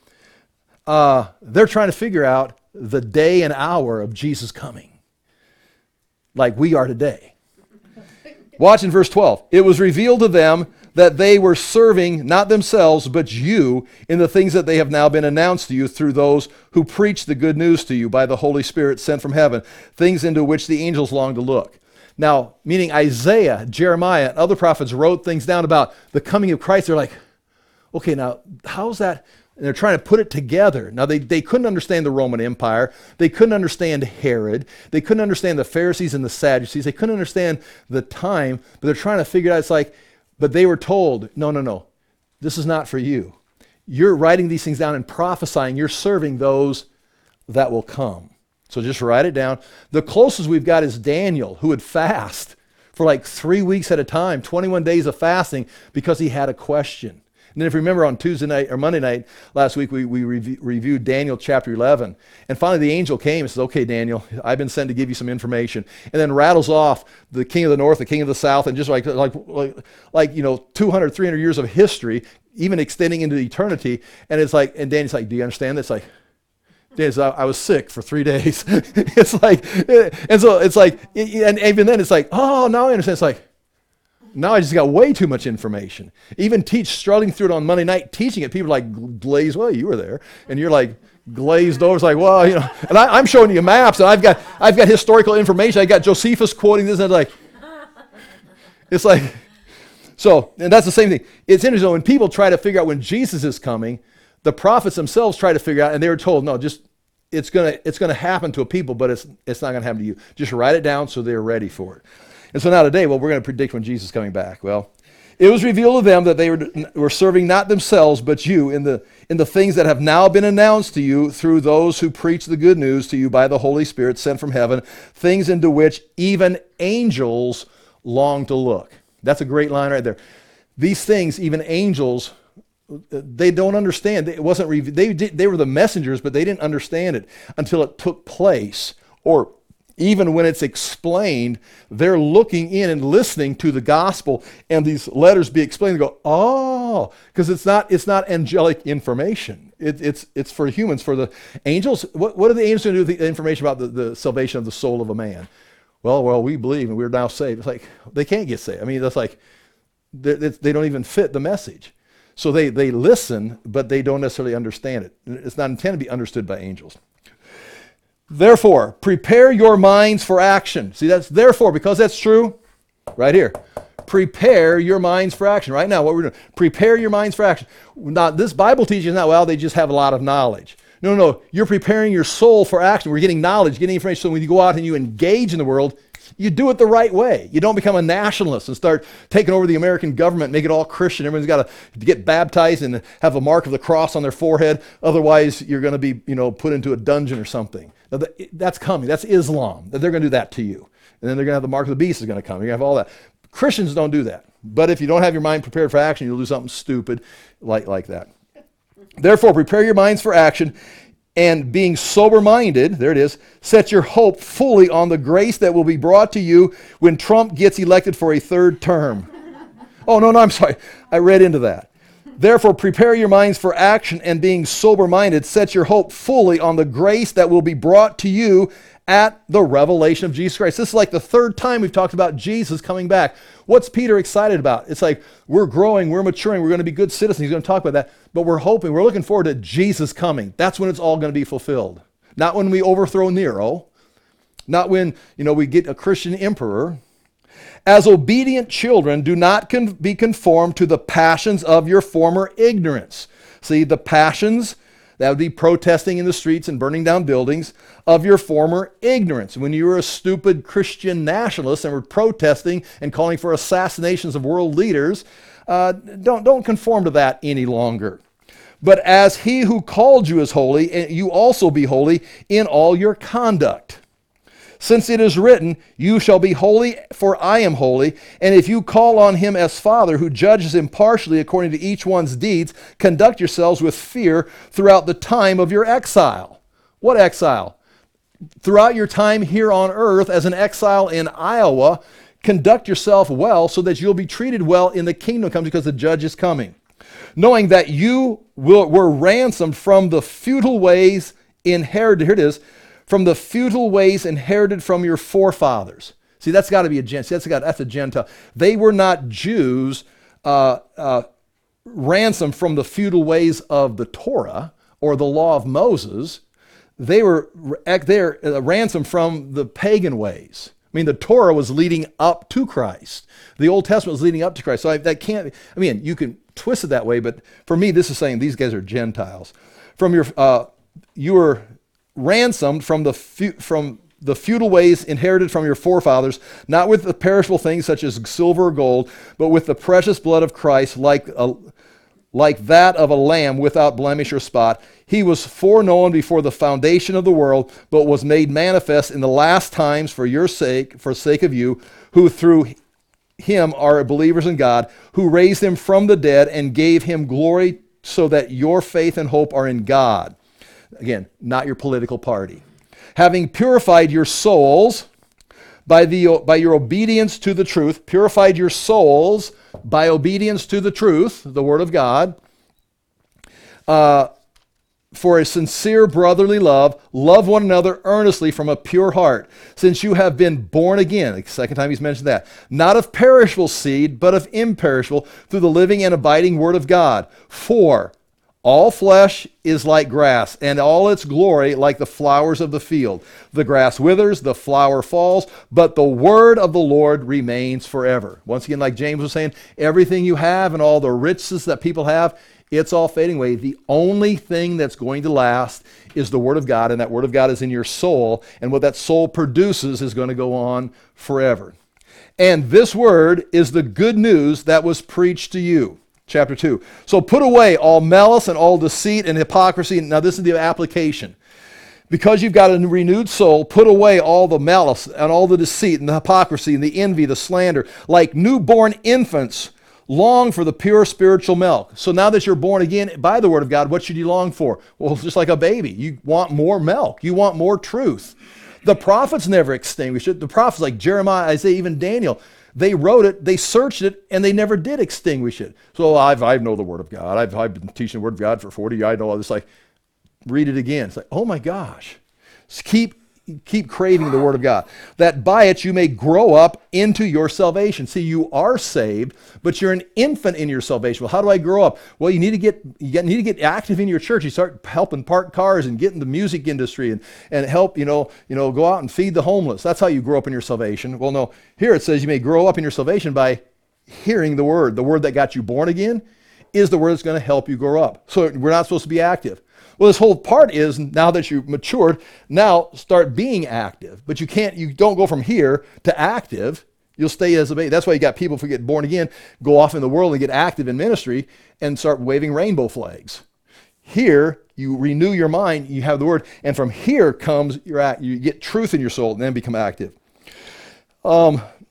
Uh, they're trying to figure out the day and hour of Jesus coming, like we are today. Watch in verse twelve. It was revealed to them that they were serving not themselves, but you in the things that they have now been announced to you through those who preach the good news to you by the Holy Spirit sent from heaven, things into which the angels long to look. Now, meaning Isaiah, Jeremiah, and other prophets wrote things down about the coming of Christ. They're like, okay, now, how's that? And they're trying to put it together. Now, they, they couldn't understand the Roman Empire. They couldn't understand Herod. They couldn't understand the Pharisees and the Sadducees. They couldn't understand the time, but they're trying to figure it out. It's like, but they were told, no, no, no, this is not for you. You're writing these things down and prophesying. You're serving those that will come. So just write it down. The closest we've got is Daniel, who would fast for like three weeks at a time, twenty-one days of fasting, because he had a question. And then if you remember on Tuesday night or Monday night last week, we, we rev- reviewed Daniel chapter eleven. And finally the angel came and says, okay, Daniel, I've been sent to give you some information. And then rattles off the king of the north, the king of the south, and just like, like, like, like you know, two hundred, three hundred years of history, even extending into eternity. And it's like, and Daniel's like, do you understand this? Like, Days, I, I was sick for three days. It's like, and so it's like, and even then it's like, oh, now I understand. It's like, now I just got way too much information. Even teach, struggling through it on Monday night, teaching it, people are like glazed, well, you were there. And you're like glazed over. It's like, well, you know, and I, I'm showing you maps, and I've got, I've got historical information. I got Josephus quoting this, and it's like, it's like, so, and that's the same thing. It's interesting, when people try to figure out when Jesus is coming, the prophets themselves try to figure out, and they were told, no, just, it's gonna, it's gonna happen to a people, but it's, it's not gonna happen to you. Just write it down so they're ready for it. And so now today, well, we're gonna predict when Jesus is coming back. Well, it was revealed to them that they were, were serving not themselves, but you in the, in the things that have now been announced to you through those who preach the good news to you by the Holy Spirit sent from heaven, things into which even angels long to look. That's a great line right there. These things, even angels, they don't understand. It wasn't re- they did, they were the messengers, but they didn't understand it until it took place. Or even when it's explained, they're looking in and listening to the gospel and these letters be explained. They go, oh, because it's not it's not angelic information. It, it's it's for humans. For the angels, what, what are the angels going to do with the information about the, the salvation of the soul of a man? Well, well, we believe and we're now saved. It's like they can't get saved. I mean, that's like they, they don't even fit the message. So they, they listen, but they don't necessarily understand it. It's not intended to be understood by angels. Therefore, prepare your minds for action. See, that's therefore, because that's true, right here. Prepare your minds for action. Right now, what we're doing, prepare your minds for action. Now, this Bible teaches not, well, they just have a lot of knowledge. No, no, no, you're preparing your soul for action. We're getting knowledge, getting information. So when you go out and you engage in the world, you do it the right way. You don't become a nationalist and start taking over the American government, make it all Christian. Everyone's got to get baptized and have a mark of the cross on their forehead. Otherwise, you're going to be, you know, put into a dungeon or something. Now, that's coming. That's Islam. They're going to do that to you. And then they're going to have the mark of the beast is going to come. You're going to have all that. Christians don't do that. But if you don't have your mind prepared for action, you'll do something stupid like, like that. Therefore, prepare your minds for action, and being sober-minded, there it is, set your hope fully on the grace that will be brought to you when Trump gets elected for a third term. Oh, no, no, I'm sorry. I read into that. Therefore, prepare your minds for action, and being sober-minded, set your hope fully on the grace that will be brought to you at the revelation of Jesus Christ. This is like the third time we've talked about Jesus coming back. What's Peter excited about? It's like we're growing, we're maturing, we're going to be good citizens. He's going to talk about that. But we're hoping, we're looking forward to Jesus coming. That's when it's all going to be fulfilled. Not when we overthrow Nero. Not when, you know, we get a Christian emperor. As obedient children, do not con- be conformed to the passions of your former ignorance. See, the passions, that would be protesting in the streets and burning down buildings, of your former ignorance. When you were a stupid Christian nationalist and were protesting and calling for assassinations of world leaders, uh, don't, don't conform to that any longer. But as he who called you is holy, you also be holy in all your conduct. Since it is written, you shall be holy, for I am holy. And if you call on him as Father, who judges impartially according to each one's deeds, conduct yourselves with fear throughout the time of your exile. What exile? Throughout your time here on earth as an exile in Iowa, conduct yourself well so that you'll be treated well in the kingdom comes, because the judge is coming. Knowing that you will, were ransomed from the futile ways inherited, here it is, from the futile ways inherited from your forefathers. See, that's got to be a Gentile. That's got that's a Gentile. They were not Jews uh, uh, ransomed from the futile ways of the Torah or the law of Moses. They were they're uh, ransomed from the pagan ways. I mean, the Torah was leading up to Christ. The Old Testament was leading up to Christ. So I, that can't. I mean, you can twist it that way, but for me, this is saying these guys are Gentiles. From your, uh, you were ransomed from the fu- from the futile ways inherited from your forefathers, not with the perishable things such as silver or gold, but with the precious blood of Christ, like a, like that of a lamb without blemish or spot. He was foreknown before the foundation of the world, but was made manifest in the last times for your sake, for sake of you, who through him are believers in God, who raised him from the dead and gave him glory, so that your faith and hope are in God. Again, not your political party. Having purified your souls by, the, by your obedience to the truth, purified your souls by obedience to the truth, the Word of God, uh, for a sincere brotherly love, love one another earnestly from a pure heart, since you have been born again. The second time he's mentioned that. Not of perishable seed, but of imperishable, through the living and abiding Word of God. For all flesh is like grass, and all its glory like the flowers of the field. The grass withers, the flower falls, but the word of the Lord remains forever. Once again, like James was saying, everything you have and all the riches that people have, it's all fading away. The only thing that's going to last is the Word of God, and that Word of God is in your soul, and what that soul produces is going to go on forever. And this Word is the good news that was preached to you. Chapter two. So put away all malice and all deceit and hypocrisy. Now this is the application. Because you've got a renewed soul, put away all the malice and all the deceit and the hypocrisy and the envy, the slander. Like newborn infants, long for the pure spiritual milk. So now that you're born again by the Word of God, what should you long for? Well, just like a baby. You want more milk. You want more truth. The prophets never extinguished it. The prophets like Jeremiah, Isaiah, even Daniel, they wrote it, they searched it, and they never did extinguish it. So I've, I know the Word of God. I've, I've been teaching the Word of God for forty years. I know all this. Like, read it again. It's like, oh my gosh. Just keep, keep craving the Word of God. That by it you may grow up into your salvation. See, you are saved, but you're an infant in your salvation. Well, how do I grow up? Well, you need to get you get, need to get active in your church. You start helping park cars and get in the music industry and, and help, you know, you know, go out and feed the homeless. That's how you grow up in your salvation. Well, no, here it says you may grow up in your salvation by hearing the Word. The Word that got you born again is the Word that's going to help you grow up. So we're not supposed to be active. Well, this whole part is, now that you've matured, now start being active. But you can't, you don't go from here to active. You'll stay as a baby. That's why you got people who get born again, go off in the world and get active in ministry and start waving rainbow flags. Here, you renew your mind, you have the Word, and from here comes your act. You get truth in your soul and then become active. Um,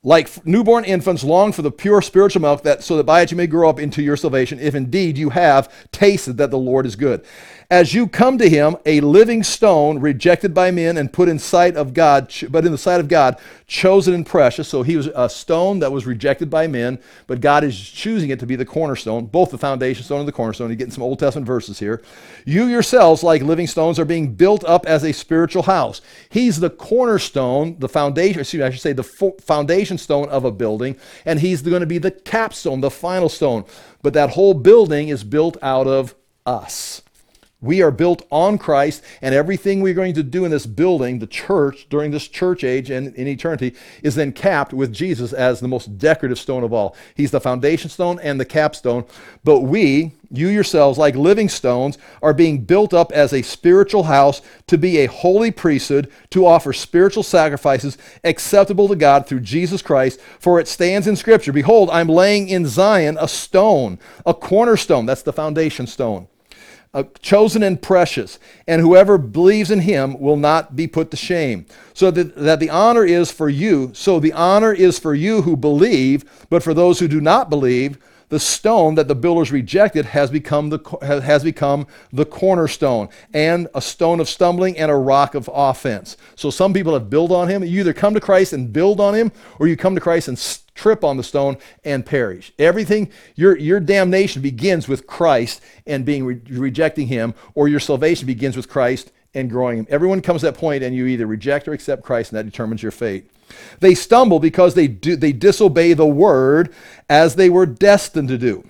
Like f- newborn infants, long for the pure spiritual milk, that so that by it you may grow up into your salvation, if indeed you have tasted that the Lord is good. As you come to him, a living stone, rejected by men and put in sight of God, ch- but in the sight of God, chosen and precious. So he was a stone that was rejected by men, but God is choosing it to be the cornerstone, both the foundation stone and the cornerstone. You're getting some Old Testament verses here. You yourselves, like living stones, are being built up as a spiritual house. He's the cornerstone, the foundation, excuse me, I should say the fo- foundation stone of a building, and he's going to be the capstone, the final stone. But that whole building is built out of us. We are built on Christ, and everything we're going to do in this building, the church, during this church age and in eternity, is then capped with Jesus as the most decorative stone of all. He's the foundation stone and the capstone. But we, you yourselves, like living stones, are being built up as a spiritual house to be a holy priesthood, to offer spiritual sacrifices acceptable to God through Jesus Christ. For it stands in Scripture, behold, I'm laying in Zion a stone, a cornerstone. That's the foundation stone. Uh, chosen and precious, and whoever believes in him will not be put to shame. So that, that the honor is for you, so the honor is for you who believe, but for those who do not believe, the stone that the builders rejected has become the has become the cornerstone, and a stone of stumbling and a rock of offense. So some people have built on him. You either come to Christ and build on him, or you come to Christ and trip on the stone and perish. Everything, your your damnation begins with Christ and being re- rejecting him, or your salvation begins with Christ and growing him. Everyone comes to that point, and you either reject or accept Christ, and that determines your fate. They stumble because they do they disobey the word as they were destined to do.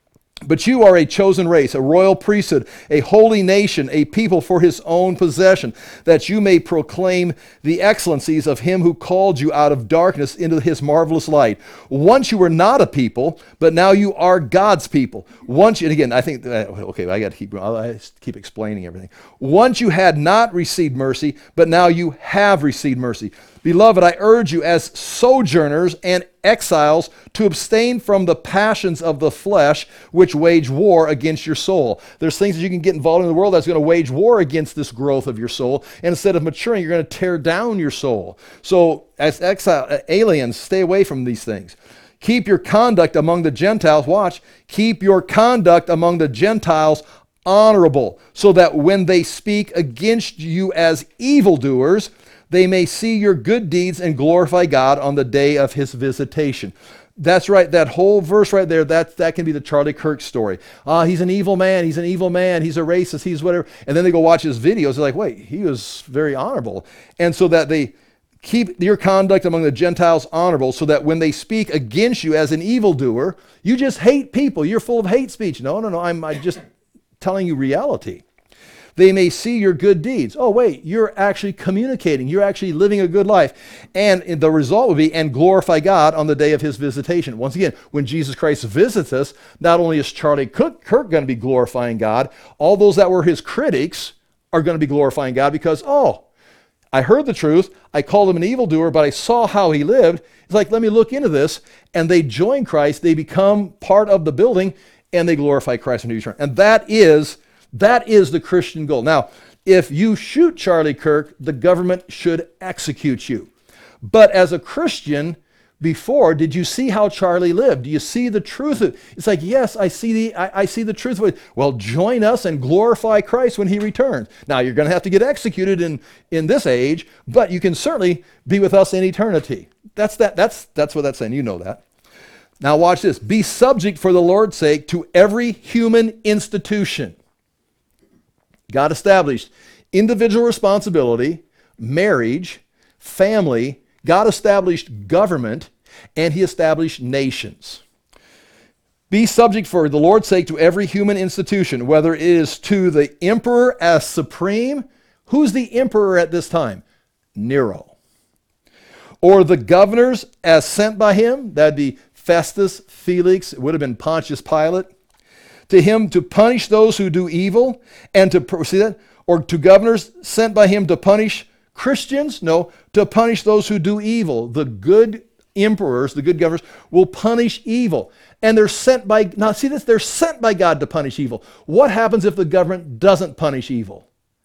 But you are a chosen race, a royal priesthood, a holy nation, a people for his own possession, that you may proclaim the excellencies of him who called you out of darkness into his marvelous light. Once you were not a people, but now you are God's people. Once, and again, I think, okay, I got to keep, I keep explaining everything. Once you had not received mercy, but now you have received mercy. Beloved, I urge you as sojourners and exiles to abstain from the passions of the flesh which wage war against your soul. There's things that you can get involved in the world that's going to wage war against this growth of your soul. And instead of maturing, you're going to tear down your soul. So as exile, aliens, stay away from these things. Keep your conduct among the Gentiles, watch, keep your conduct among the Gentiles honorable, so that when they speak against you as evildoers, they may see your good deeds and glorify God on the day of his visitation. That's right. That whole verse right there, that, that can be the Charlie Kirk story. Ah, uh, he's an evil man. He's an evil man. He's a racist. He's whatever. And then they go watch his videos. They're like, wait, he was very honorable. And so that they keep your conduct among the Gentiles honorable, so that when they speak against you as an evildoer, you just hate people. You're full of hate speech. No, no, no. I'm, I'm just telling you reality. They may see your good deeds. Oh, wait, you're actually communicating. You're actually living a good life. And the result would be, and glorify God on the day of his visitation. Once again, when Jesus Christ visits us, not only is Charlie Kirk going to be glorifying God, all those that were his critics are going to be glorifying God because, oh, I heard the truth. I called him an evildoer, but I saw how he lived. It's like, let me look into this. And they join Christ. They become part of the building, and they glorify Christ when he returns. And that is That is the Christian goal. Now, if you shoot Charlie Kirk, the government should execute you. But as a Christian, before, did you see how Charlie lived? Do you see the truth of it? It's like, yes, I see the I, I see the truth of it. Well, join us and glorify Christ when he returns. Now, you're going to have to get executed in, in this age, but you can certainly be with us in eternity. That's that. That's that's what that's saying. You know that. Now, watch this. Be subject for the Lord's sake to every human institution. God established individual responsibility, marriage, family. God established government, and he established nations. Be subject for the Lord's sake to every human institution, whether it is to the emperor as supreme. Who's the emperor at this time? Nero. Or the governors as sent by him. That'd be Festus, Felix. It would have been Pontius Pilate. To him to punish those who do evil, and to, see that? Or to governors sent by him to punish Christians? No, to punish those who do evil. The good emperors, the good governors, will punish evil. And they're sent by, now see this, they're sent by God to punish evil. What happens if the government doesn't punish evil?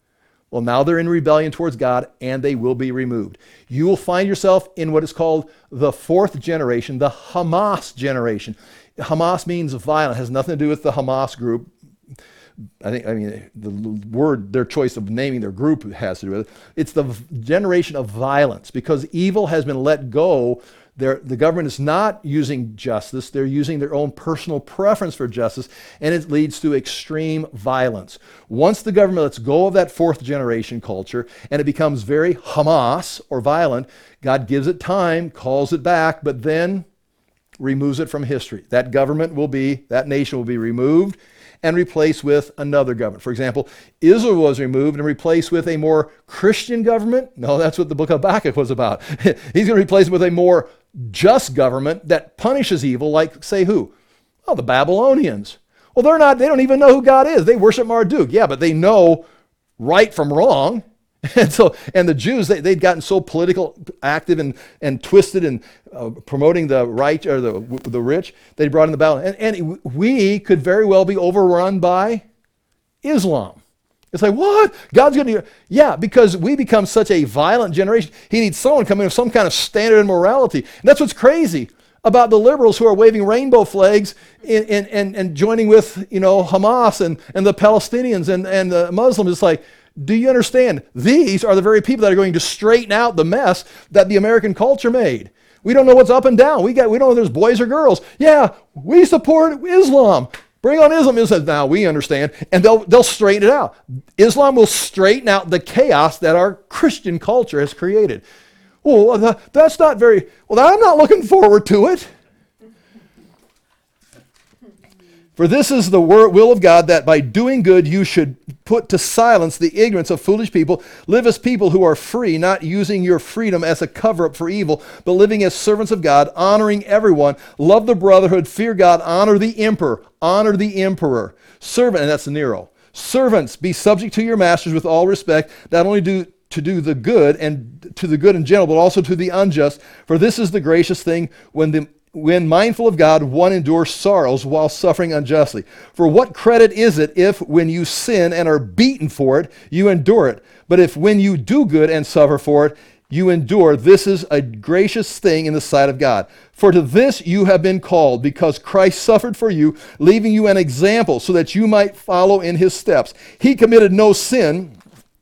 Well, now they're in rebellion towards God, and they will be removed. You will find yourself in what is called the fourth generation, the Hamas generation. Hamas means violent. It has nothing to do with the Hamas group. I think, I mean, the word, their choice of naming their group has to do with it. It's the generation of violence, because evil has been let go. They're, the government is not using justice. They're using their own personal preference for justice, and it leads to extreme violence. Once the government lets go of that fourth generation culture and it becomes very Hamas or violent, God gives it time, calls it back, but then removes it from history. That government will be, that nation will be removed and replaced with another government. For example, Israel was removed and replaced with a more Christian government. No, that's what the book of Habakkuk was about. He's going to replace it with a more just government that punishes evil, like, say, who? Oh, the Babylonians. Well, they're not, they don't even know who God is. They worship Marduk. Yeah, but they know right from wrong. And so, and the Jews, they, they'd gotten so political, active, and, and twisted in uh, promoting the right or the the rich, they brought in the Babylon. And, and we could very well be overrun by Islam. It's like, what? God's going to, yeah, because we become such a violent generation. He needs someone coming with some kind of standard of morality. And that's what's crazy about the liberals who are waving rainbow flags in, in, and, and joining with, you know, Hamas and, and the Palestinians and, and the Muslims. It's like, do you understand? These are the very people that are going to straighten out the mess that the American culture made. We don't know what's up and down. We got, we don't know if there's boys or girls. Yeah, we support Islam. Bring on Islam. Islam says, now we understand. And they'll, they'll straighten it out. Islam will straighten out the chaos that our Christian culture has created. Well, that's not very, well, I'm not looking forward to it. For this is the will of God, that by doing good you should put to silence the ignorance of foolish people. Live as people who are free, not using your freedom as a cover-up for evil, but living as servants of God, honoring everyone. Love the brotherhood, fear God, honor the emperor. Honor the emperor. Servant, and that's Nero. Servants, be subject to your masters with all respect, not only do to do the good and to the good in general, but also to the unjust. For this is the gracious thing, when the When mindful of God, one endures sorrows while suffering unjustly. For what credit is it if, when you sin and are beaten for it, you endure it? But if when you do good and suffer for it, you endure, this is a gracious thing in the sight of God. For to this you have been called, because Christ suffered for you, leaving you an example, so that you might follow in his steps. He committed no sin,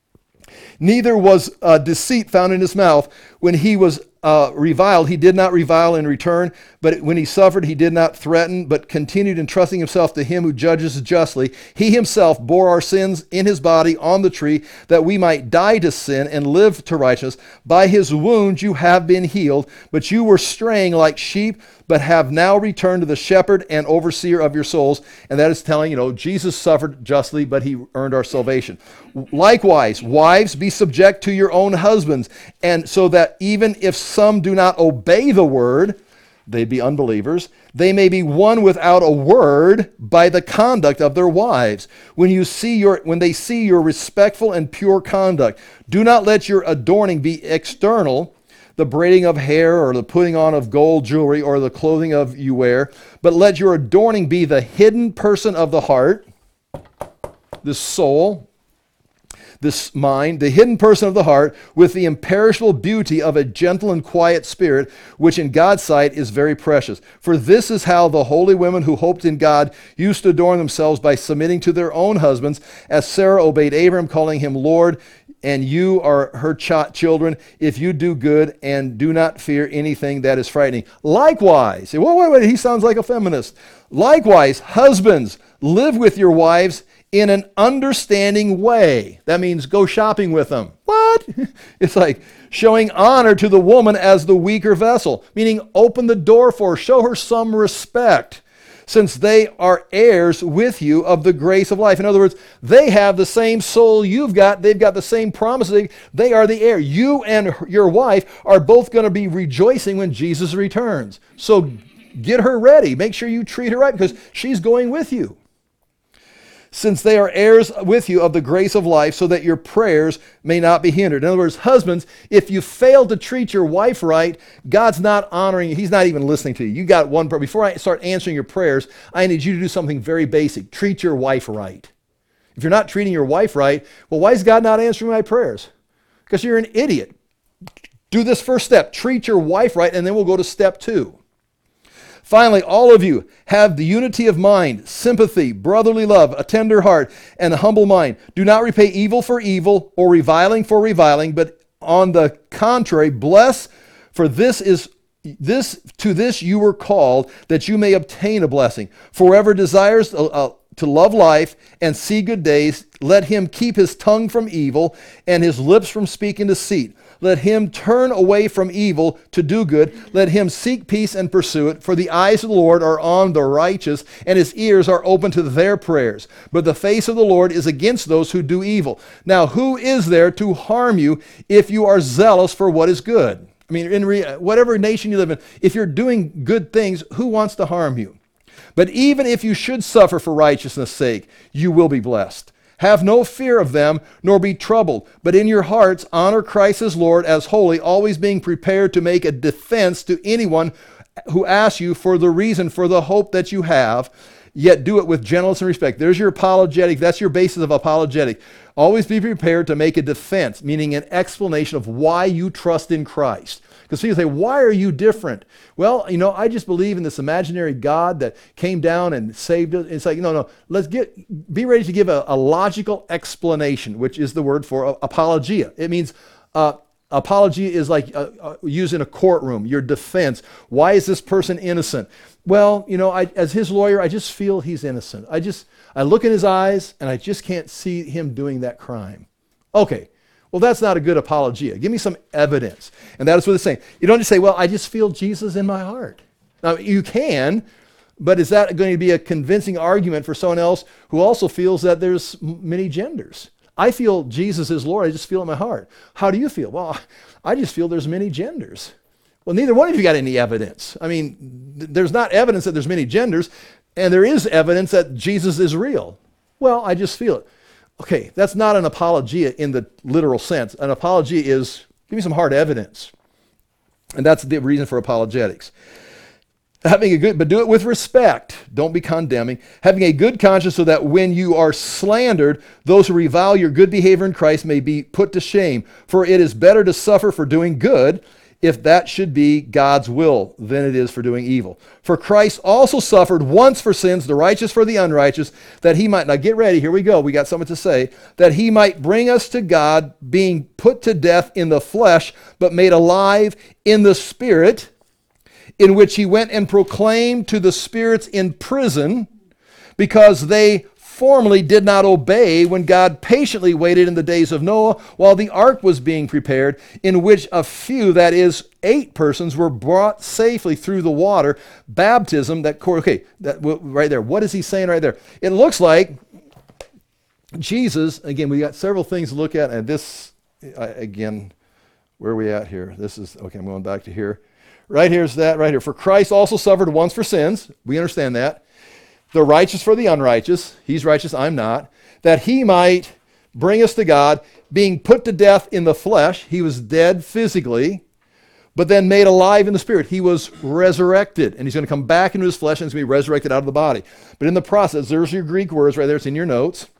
neither was uh, deceit found in his mouth. When he was uh, reviled, he did not revile in return. But when he suffered, he did not threaten, but continued entrusting himself to him who judges justly. He himself bore our sins in his body on the tree, that we might die to sin and live to righteousness. By his wounds you have been healed, but you were straying like sheep, but have now returned to the shepherd and overseer of your souls. And that is telling, you know, Jesus suffered justly, but he earned our salvation. Likewise, wives, be subject to your own husbands, and so that even if some do not obey the word, they'd be unbelievers, they may be won without a word by the conduct of their wives. When you see your, when they see your respectful and pure conduct, do not let your adorning be external, the braiding of hair or the putting on of gold jewelry or the clothing of you wear, but let your adorning be the hidden person of the heart, the soul, this mind, the hidden person of the heart, with the imperishable beauty of a gentle and quiet spirit, which in God's sight is very precious. For this is how the holy women who hoped in God used to adorn themselves, by submitting to their own husbands, as Sarah obeyed Abraham, calling him Lord, and you are her ch- children, if you do good and do not fear anything that is frightening. Likewise, wait, wait, wait, he sounds like a feminist. Likewise, husbands, live with your wives in an understanding way. That means go shopping with them. What? It's like showing honor to the woman as the weaker vessel, meaning open the door for her, show her some respect, since they are heirs with you of the grace of life. In other words, they have the same soul you've got. They've got the same promises. They are the heir. You and your wife are both going to be rejoicing when Jesus returns. So get her ready. Make sure you treat her right, because she's going with you. Since they are heirs with you of the grace of life, so that your prayers may not be hindered. In other words, husbands, if you fail to treat your wife right, God's not honoring you. He's not even listening to you. You got one prayer. Before I start answering your prayers, I need you to do something very basic. Treat your wife right. If you're not treating your wife right, well, why is God not answering my prayers? Because you're an idiot. Do this first step. Treat your wife right, and then we'll go to step two. Finally, all of you have the unity of mind, sympathy, brotherly love, a tender heart, and a humble mind. Do not repay evil for evil or reviling for reviling, but on the contrary, bless, for this is this to this you were called, that you may obtain a blessing. For whoever desires uh, uh, to love life and see good days, let him keep his tongue from evil and his lips from speaking deceit. Let him turn away from evil to do good. Let him seek peace and pursue it. For the eyes of the Lord are on the righteous, and his ears are open to their prayers. But the face of the Lord is against those who do evil. Now, who is there to harm you if you are zealous for what is good? I mean, in re- whatever nation you live in, if you're doing good things, who wants to harm you? But even if you should suffer for righteousness' sake, you will be blessed. Have no fear of them, nor be troubled, but in your hearts honor Christ as Lord, as holy, always being prepared to make a defense to anyone who asks you for the reason for the hope that you have, yet do it with gentleness and respect. There's your apologetic. That's your basis of apologetic. Always be prepared to make a defense, meaning an explanation of why you trust in Christ. Because people say, why are you different? Well, you know, I just believe in this imaginary God that came down and saved us. It's like, no, no, let's get, be ready to give a, a logical explanation, which is the word for uh, apologia. It means uh, apology is like uh, uh, used in a courtroom, your defense. Why is this person innocent? Well, you know, I, as his lawyer, I just feel he's innocent. I just, I look in his eyes and I just can't see him doing that crime. Okay. Well, that's not a good apologia. Give me some evidence. And that is what it's saying. You don't just say, well, I just feel Jesus in my heart. Now, you can, but is that going to be a convincing argument for someone else who also feels that there's many genders? I feel Jesus is Lord. I just feel it in my heart. How do you feel? Well, I just feel there's many genders. Well, neither one of you got any evidence. I mean, th- there's not evidence that there's many genders, and there is evidence that Jesus is real. Well, I just feel it. Okay, that's not an apologia in the literal sense. An apologia is, give me some hard evidence. And that's the reason for apologetics. Having a good, but do it with respect. Don't be condemning. Having a good conscience so that when you are slandered, those who revile your good behavior in Christ may be put to shame. For it is better to suffer for doing good, if that should be God's will, than it is for doing evil. For Christ also suffered once for sins, the righteous for the unrighteous, that he might, now get ready, here we go, we got something to say, that he might bring us to God, being put to death in the flesh, but made alive in the Spirit, in which he went and proclaimed to the spirits in prison, because they formerly did not obey when God patiently waited in the days of Noah while the ark was being prepared, in which a few, that is, eight persons, were brought safely through the water. Baptism, that, okay, that right there. What is he saying right there? It looks like Jesus, again, we got several things to look at, and this, again, where are we at here? This is, okay, I'm going back to here. Right here's that, right here. For Christ also suffered once for sins. We understand that. The righteous for the unrighteous, he's righteous, I'm not, that he might bring us to God, being put to death in the flesh. He was dead physically, but then made alive in the Spirit. He was resurrected, and he's going to come back into his flesh, and he's going to be resurrected out of the body. But in the process, there's your Greek words right there. It's in your notes.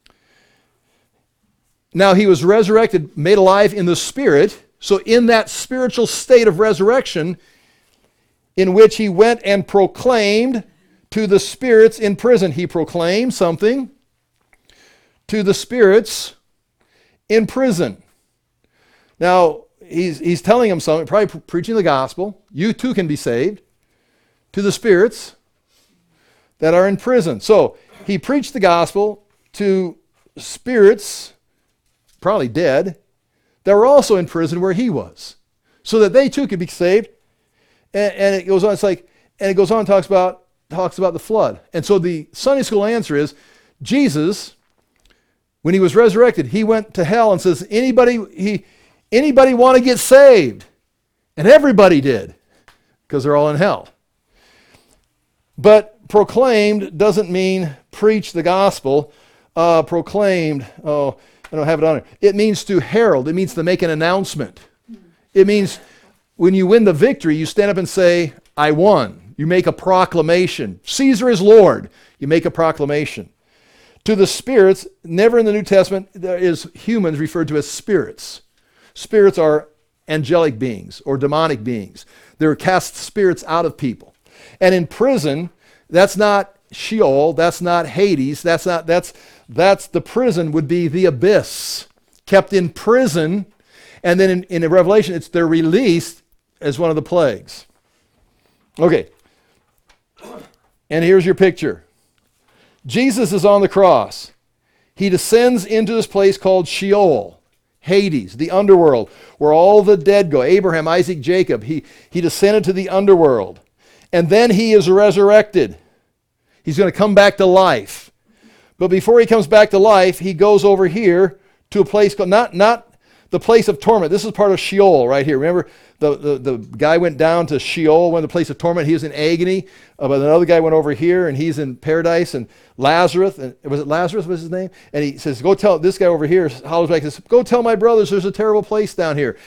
Now, he was resurrected, made alive in the Spirit. So in that spiritual state of resurrection, in which he went and proclaimed to the spirits in prison. He proclaimed something to the spirits in prison. Now, he's, he's telling them something, probably preaching the gospel. You too can be saved. To the spirits that are in prison. So, he preached the gospel to spirits, probably dead, that were also in prison where he was. So that they too could be saved. And, and it goes on, it's like, and it goes on and talks about talks about the flood. And so the Sunday school answer is, Jesus, when he was resurrected, he went to hell and says, anybody he anybody want to get saved? And everybody did, because they're all in hell. But proclaimed doesn't mean preach the gospel. Uh, proclaimed, oh, I don't have it on here. It means to herald. It means to make an announcement. It means when you win the victory, you stand up and say, I won. You make a proclamation. Caesar is Lord. You make a proclamation. To the spirits, never in the New Testament there is humans referred to as spirits. Spirits are angelic beings or demonic beings. They're cast spirits out of people. And in prison, that's not Sheol, that's not Hades, that's not, that's, that's the prison would be the abyss. Kept in prison, and then in, in Revelation, it's they're released as one of the plagues. Okay. And here's your picture. Jesus is on the cross. He descends into this place called Sheol, Hades, the underworld, where all the dead go. Abraham, Isaac, Jacob. He, he descended to the underworld. And then he is resurrected. He's going to come back to life. But before he comes back to life, he goes over here to a place called, not, not the place of torment. This is part of Sheol right here. Remember, the, the, the guy went down to Sheol, went to the place of torment. He was in agony. Uh, but another guy went over here, and he's in paradise. And Lazarus, and was it Lazarus was his name? And he says, go tell, this guy over here hollers back, says, go tell my brothers there's a terrible place down here.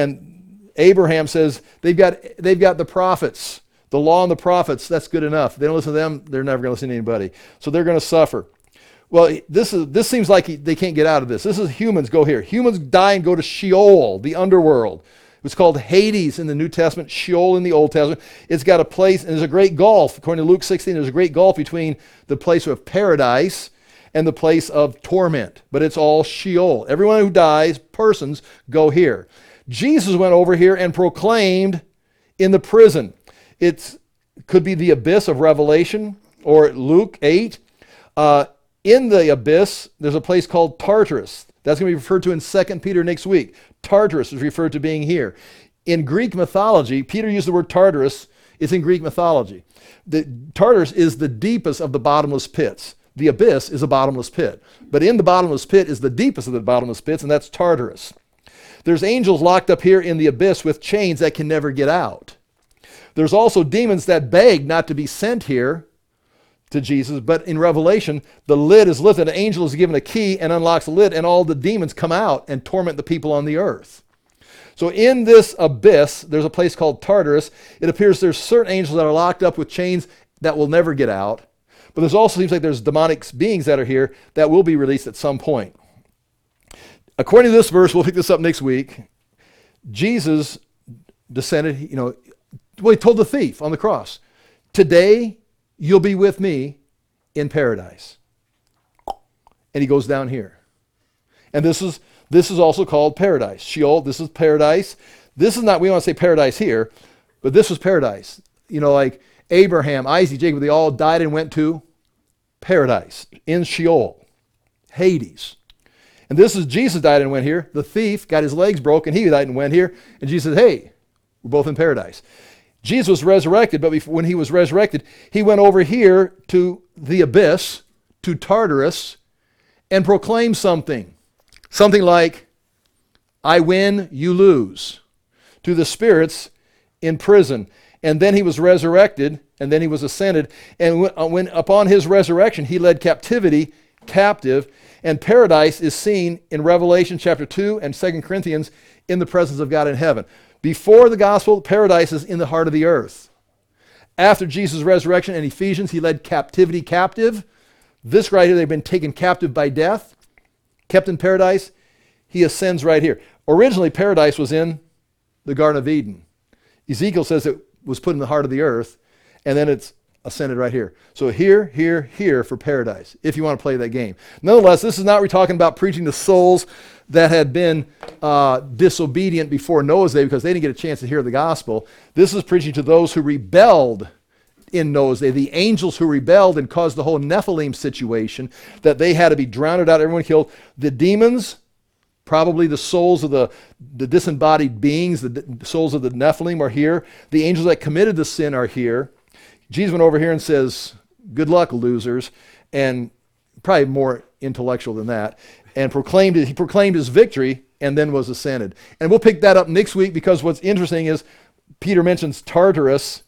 And Abraham says, they've got, they've got the prophets, the law and the prophets. That's good enough. They don't listen to them, they're never going to listen to anybody. So they're going to suffer. Well, this is this seems like they can't get out of this. This is humans go here. Humans die and go to Sheol, the underworld. It's called Hades in the New Testament, Sheol in the Old Testament. It's got a place, and there's a great gulf. According to Luke sixteen, there's a great gulf between the place of paradise and the place of torment. But it's all Sheol. Everyone who dies, persons, go here. Jesus went over here and proclaimed in the prison. It could be the abyss of Revelation or Luke eight. Uh, In the abyss, there's a place called Tartarus. That's going to be referred to in Second Peter next week. Tartarus is referred to being here. In Greek mythology, Peter used the word Tartarus. It's in Greek mythology. The, Tartarus is the deepest of the bottomless pits. The abyss is a bottomless pit. But in the bottomless pit is the deepest of the bottomless pits, and that's Tartarus. There's angels locked up here in the abyss with chains that can never get out. There's also demons that beg not to be sent here to Jesus, but in Revelation, the lid is lifted. An angel is given a key and unlocks the lid, and all the demons come out and torment the people on the earth. So in this abyss, there's a place called Tartarus. It appears there's certain angels that are locked up with chains that will never get out. But there's also seems like there's demonic beings that are here that will be released at some point. According to this verse, we'll pick this up next week. Jesus descended, you know, well, he told the thief on the cross, today you'll be with me in paradise. And he goes down here. And this is this is also called paradise. Sheol, this is paradise. This is not, we want to say paradise here, but this was paradise. You know, like Abraham, Isaac, Jacob, they all died and went to paradise in Sheol, Hades. And this is Jesus died and went here. The thief got his legs broken. He died and went here. And Jesus said, hey, we're both in paradise. Jesus was resurrected, but before, when he was resurrected, he went over here to the abyss, to Tartarus, and proclaimed something. Something like, I win, you lose, to the spirits in prison. And then he was resurrected, and then he was ascended. And when, when upon his resurrection, he led captivity captive. And paradise is seen in Revelation chapter two and Second Corinthians in the presence of God in heaven. Before the gospel, paradise is in the heart of the earth. After Jesus' resurrection in Ephesians, he led captivity captive. This right here, they've been taken captive by death, kept in paradise. He ascends right here. Originally, paradise was in the Garden of Eden. Ezekiel says it was put in the heart of the earth, and then it's ascended right here. So here, here, here for paradise, if you want to play that game. Nonetheless, this is not we're talking about preaching to souls that had been uh, disobedient before Noah's day because they didn't get a chance to hear the gospel. This is preaching to those who rebelled in Noah's day, the angels who rebelled and caused the whole Nephilim situation, that they had to be drowned out, everyone killed. The demons, probably the souls of the, the disembodied beings, the d- souls of the Nephilim are here. The angels that committed the sin are here. Jesus went over here and says, good luck, losers, and probably more intellectual than that, and proclaimed it. He proclaimed his victory and then was ascended. And we'll pick that up next week because what's interesting is Peter mentions Tartarus.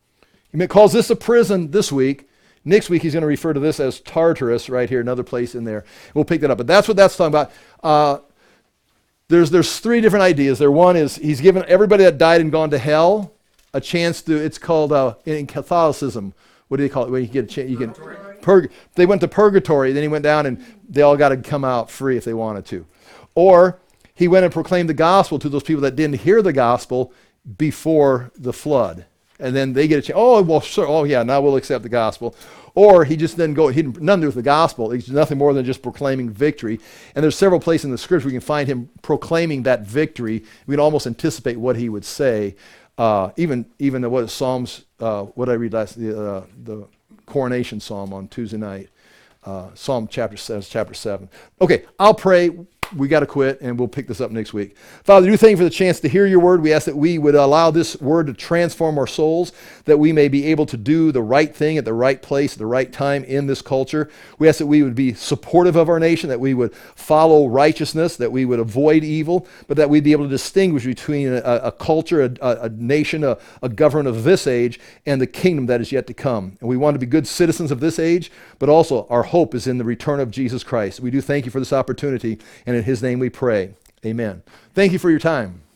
He calls this a prison this week. Next week he's going to refer to this as Tartarus right here, another place in there. We'll pick that up. But that's what that's talking about. Uh, there's, there's three different ideas there. One is he's given everybody that died and gone to hell a chance to, it's called, uh, in Catholicism, what do they call it? When you get a chance, you can, purgatory. purg- they went to purgatory, then he went down and they all got to come out free if they wanted to. Or he went and proclaimed the gospel to those people that didn't hear the gospel before the flood. And then they get a chance, oh, well, sure, oh yeah, now we'll accept the gospel. Or he just didn't go, he didn't, nothing to do with the gospel. He's nothing more than just proclaiming victory. And there's several places in the scripture we can find him proclaiming that victory. We can almost anticipate what he would say. Uh, even even the, what Psalms, uh, what did I read last, the, uh, the coronation psalm on Tuesday night. Uh, Psalm chapter seven, chapter seven. Okay, I'll pray. We got to quit, and we'll pick this up next week. Father, we do thank you for the chance to hear your word. We ask that we would allow this word to transform our souls, that we may be able to do the right thing at the right place at the right time in this culture. We ask that we would be supportive of our nation, that we would follow righteousness, that we would avoid evil, but that we'd be able to distinguish between a, a culture, a, a nation, a, a government of this age, and the kingdom that is yet to come. And we want to be good citizens of this age, but also our hope is in the return of Jesus Christ. We do thank you for this opportunity, and in his name we pray. Amen. Thank you for your time.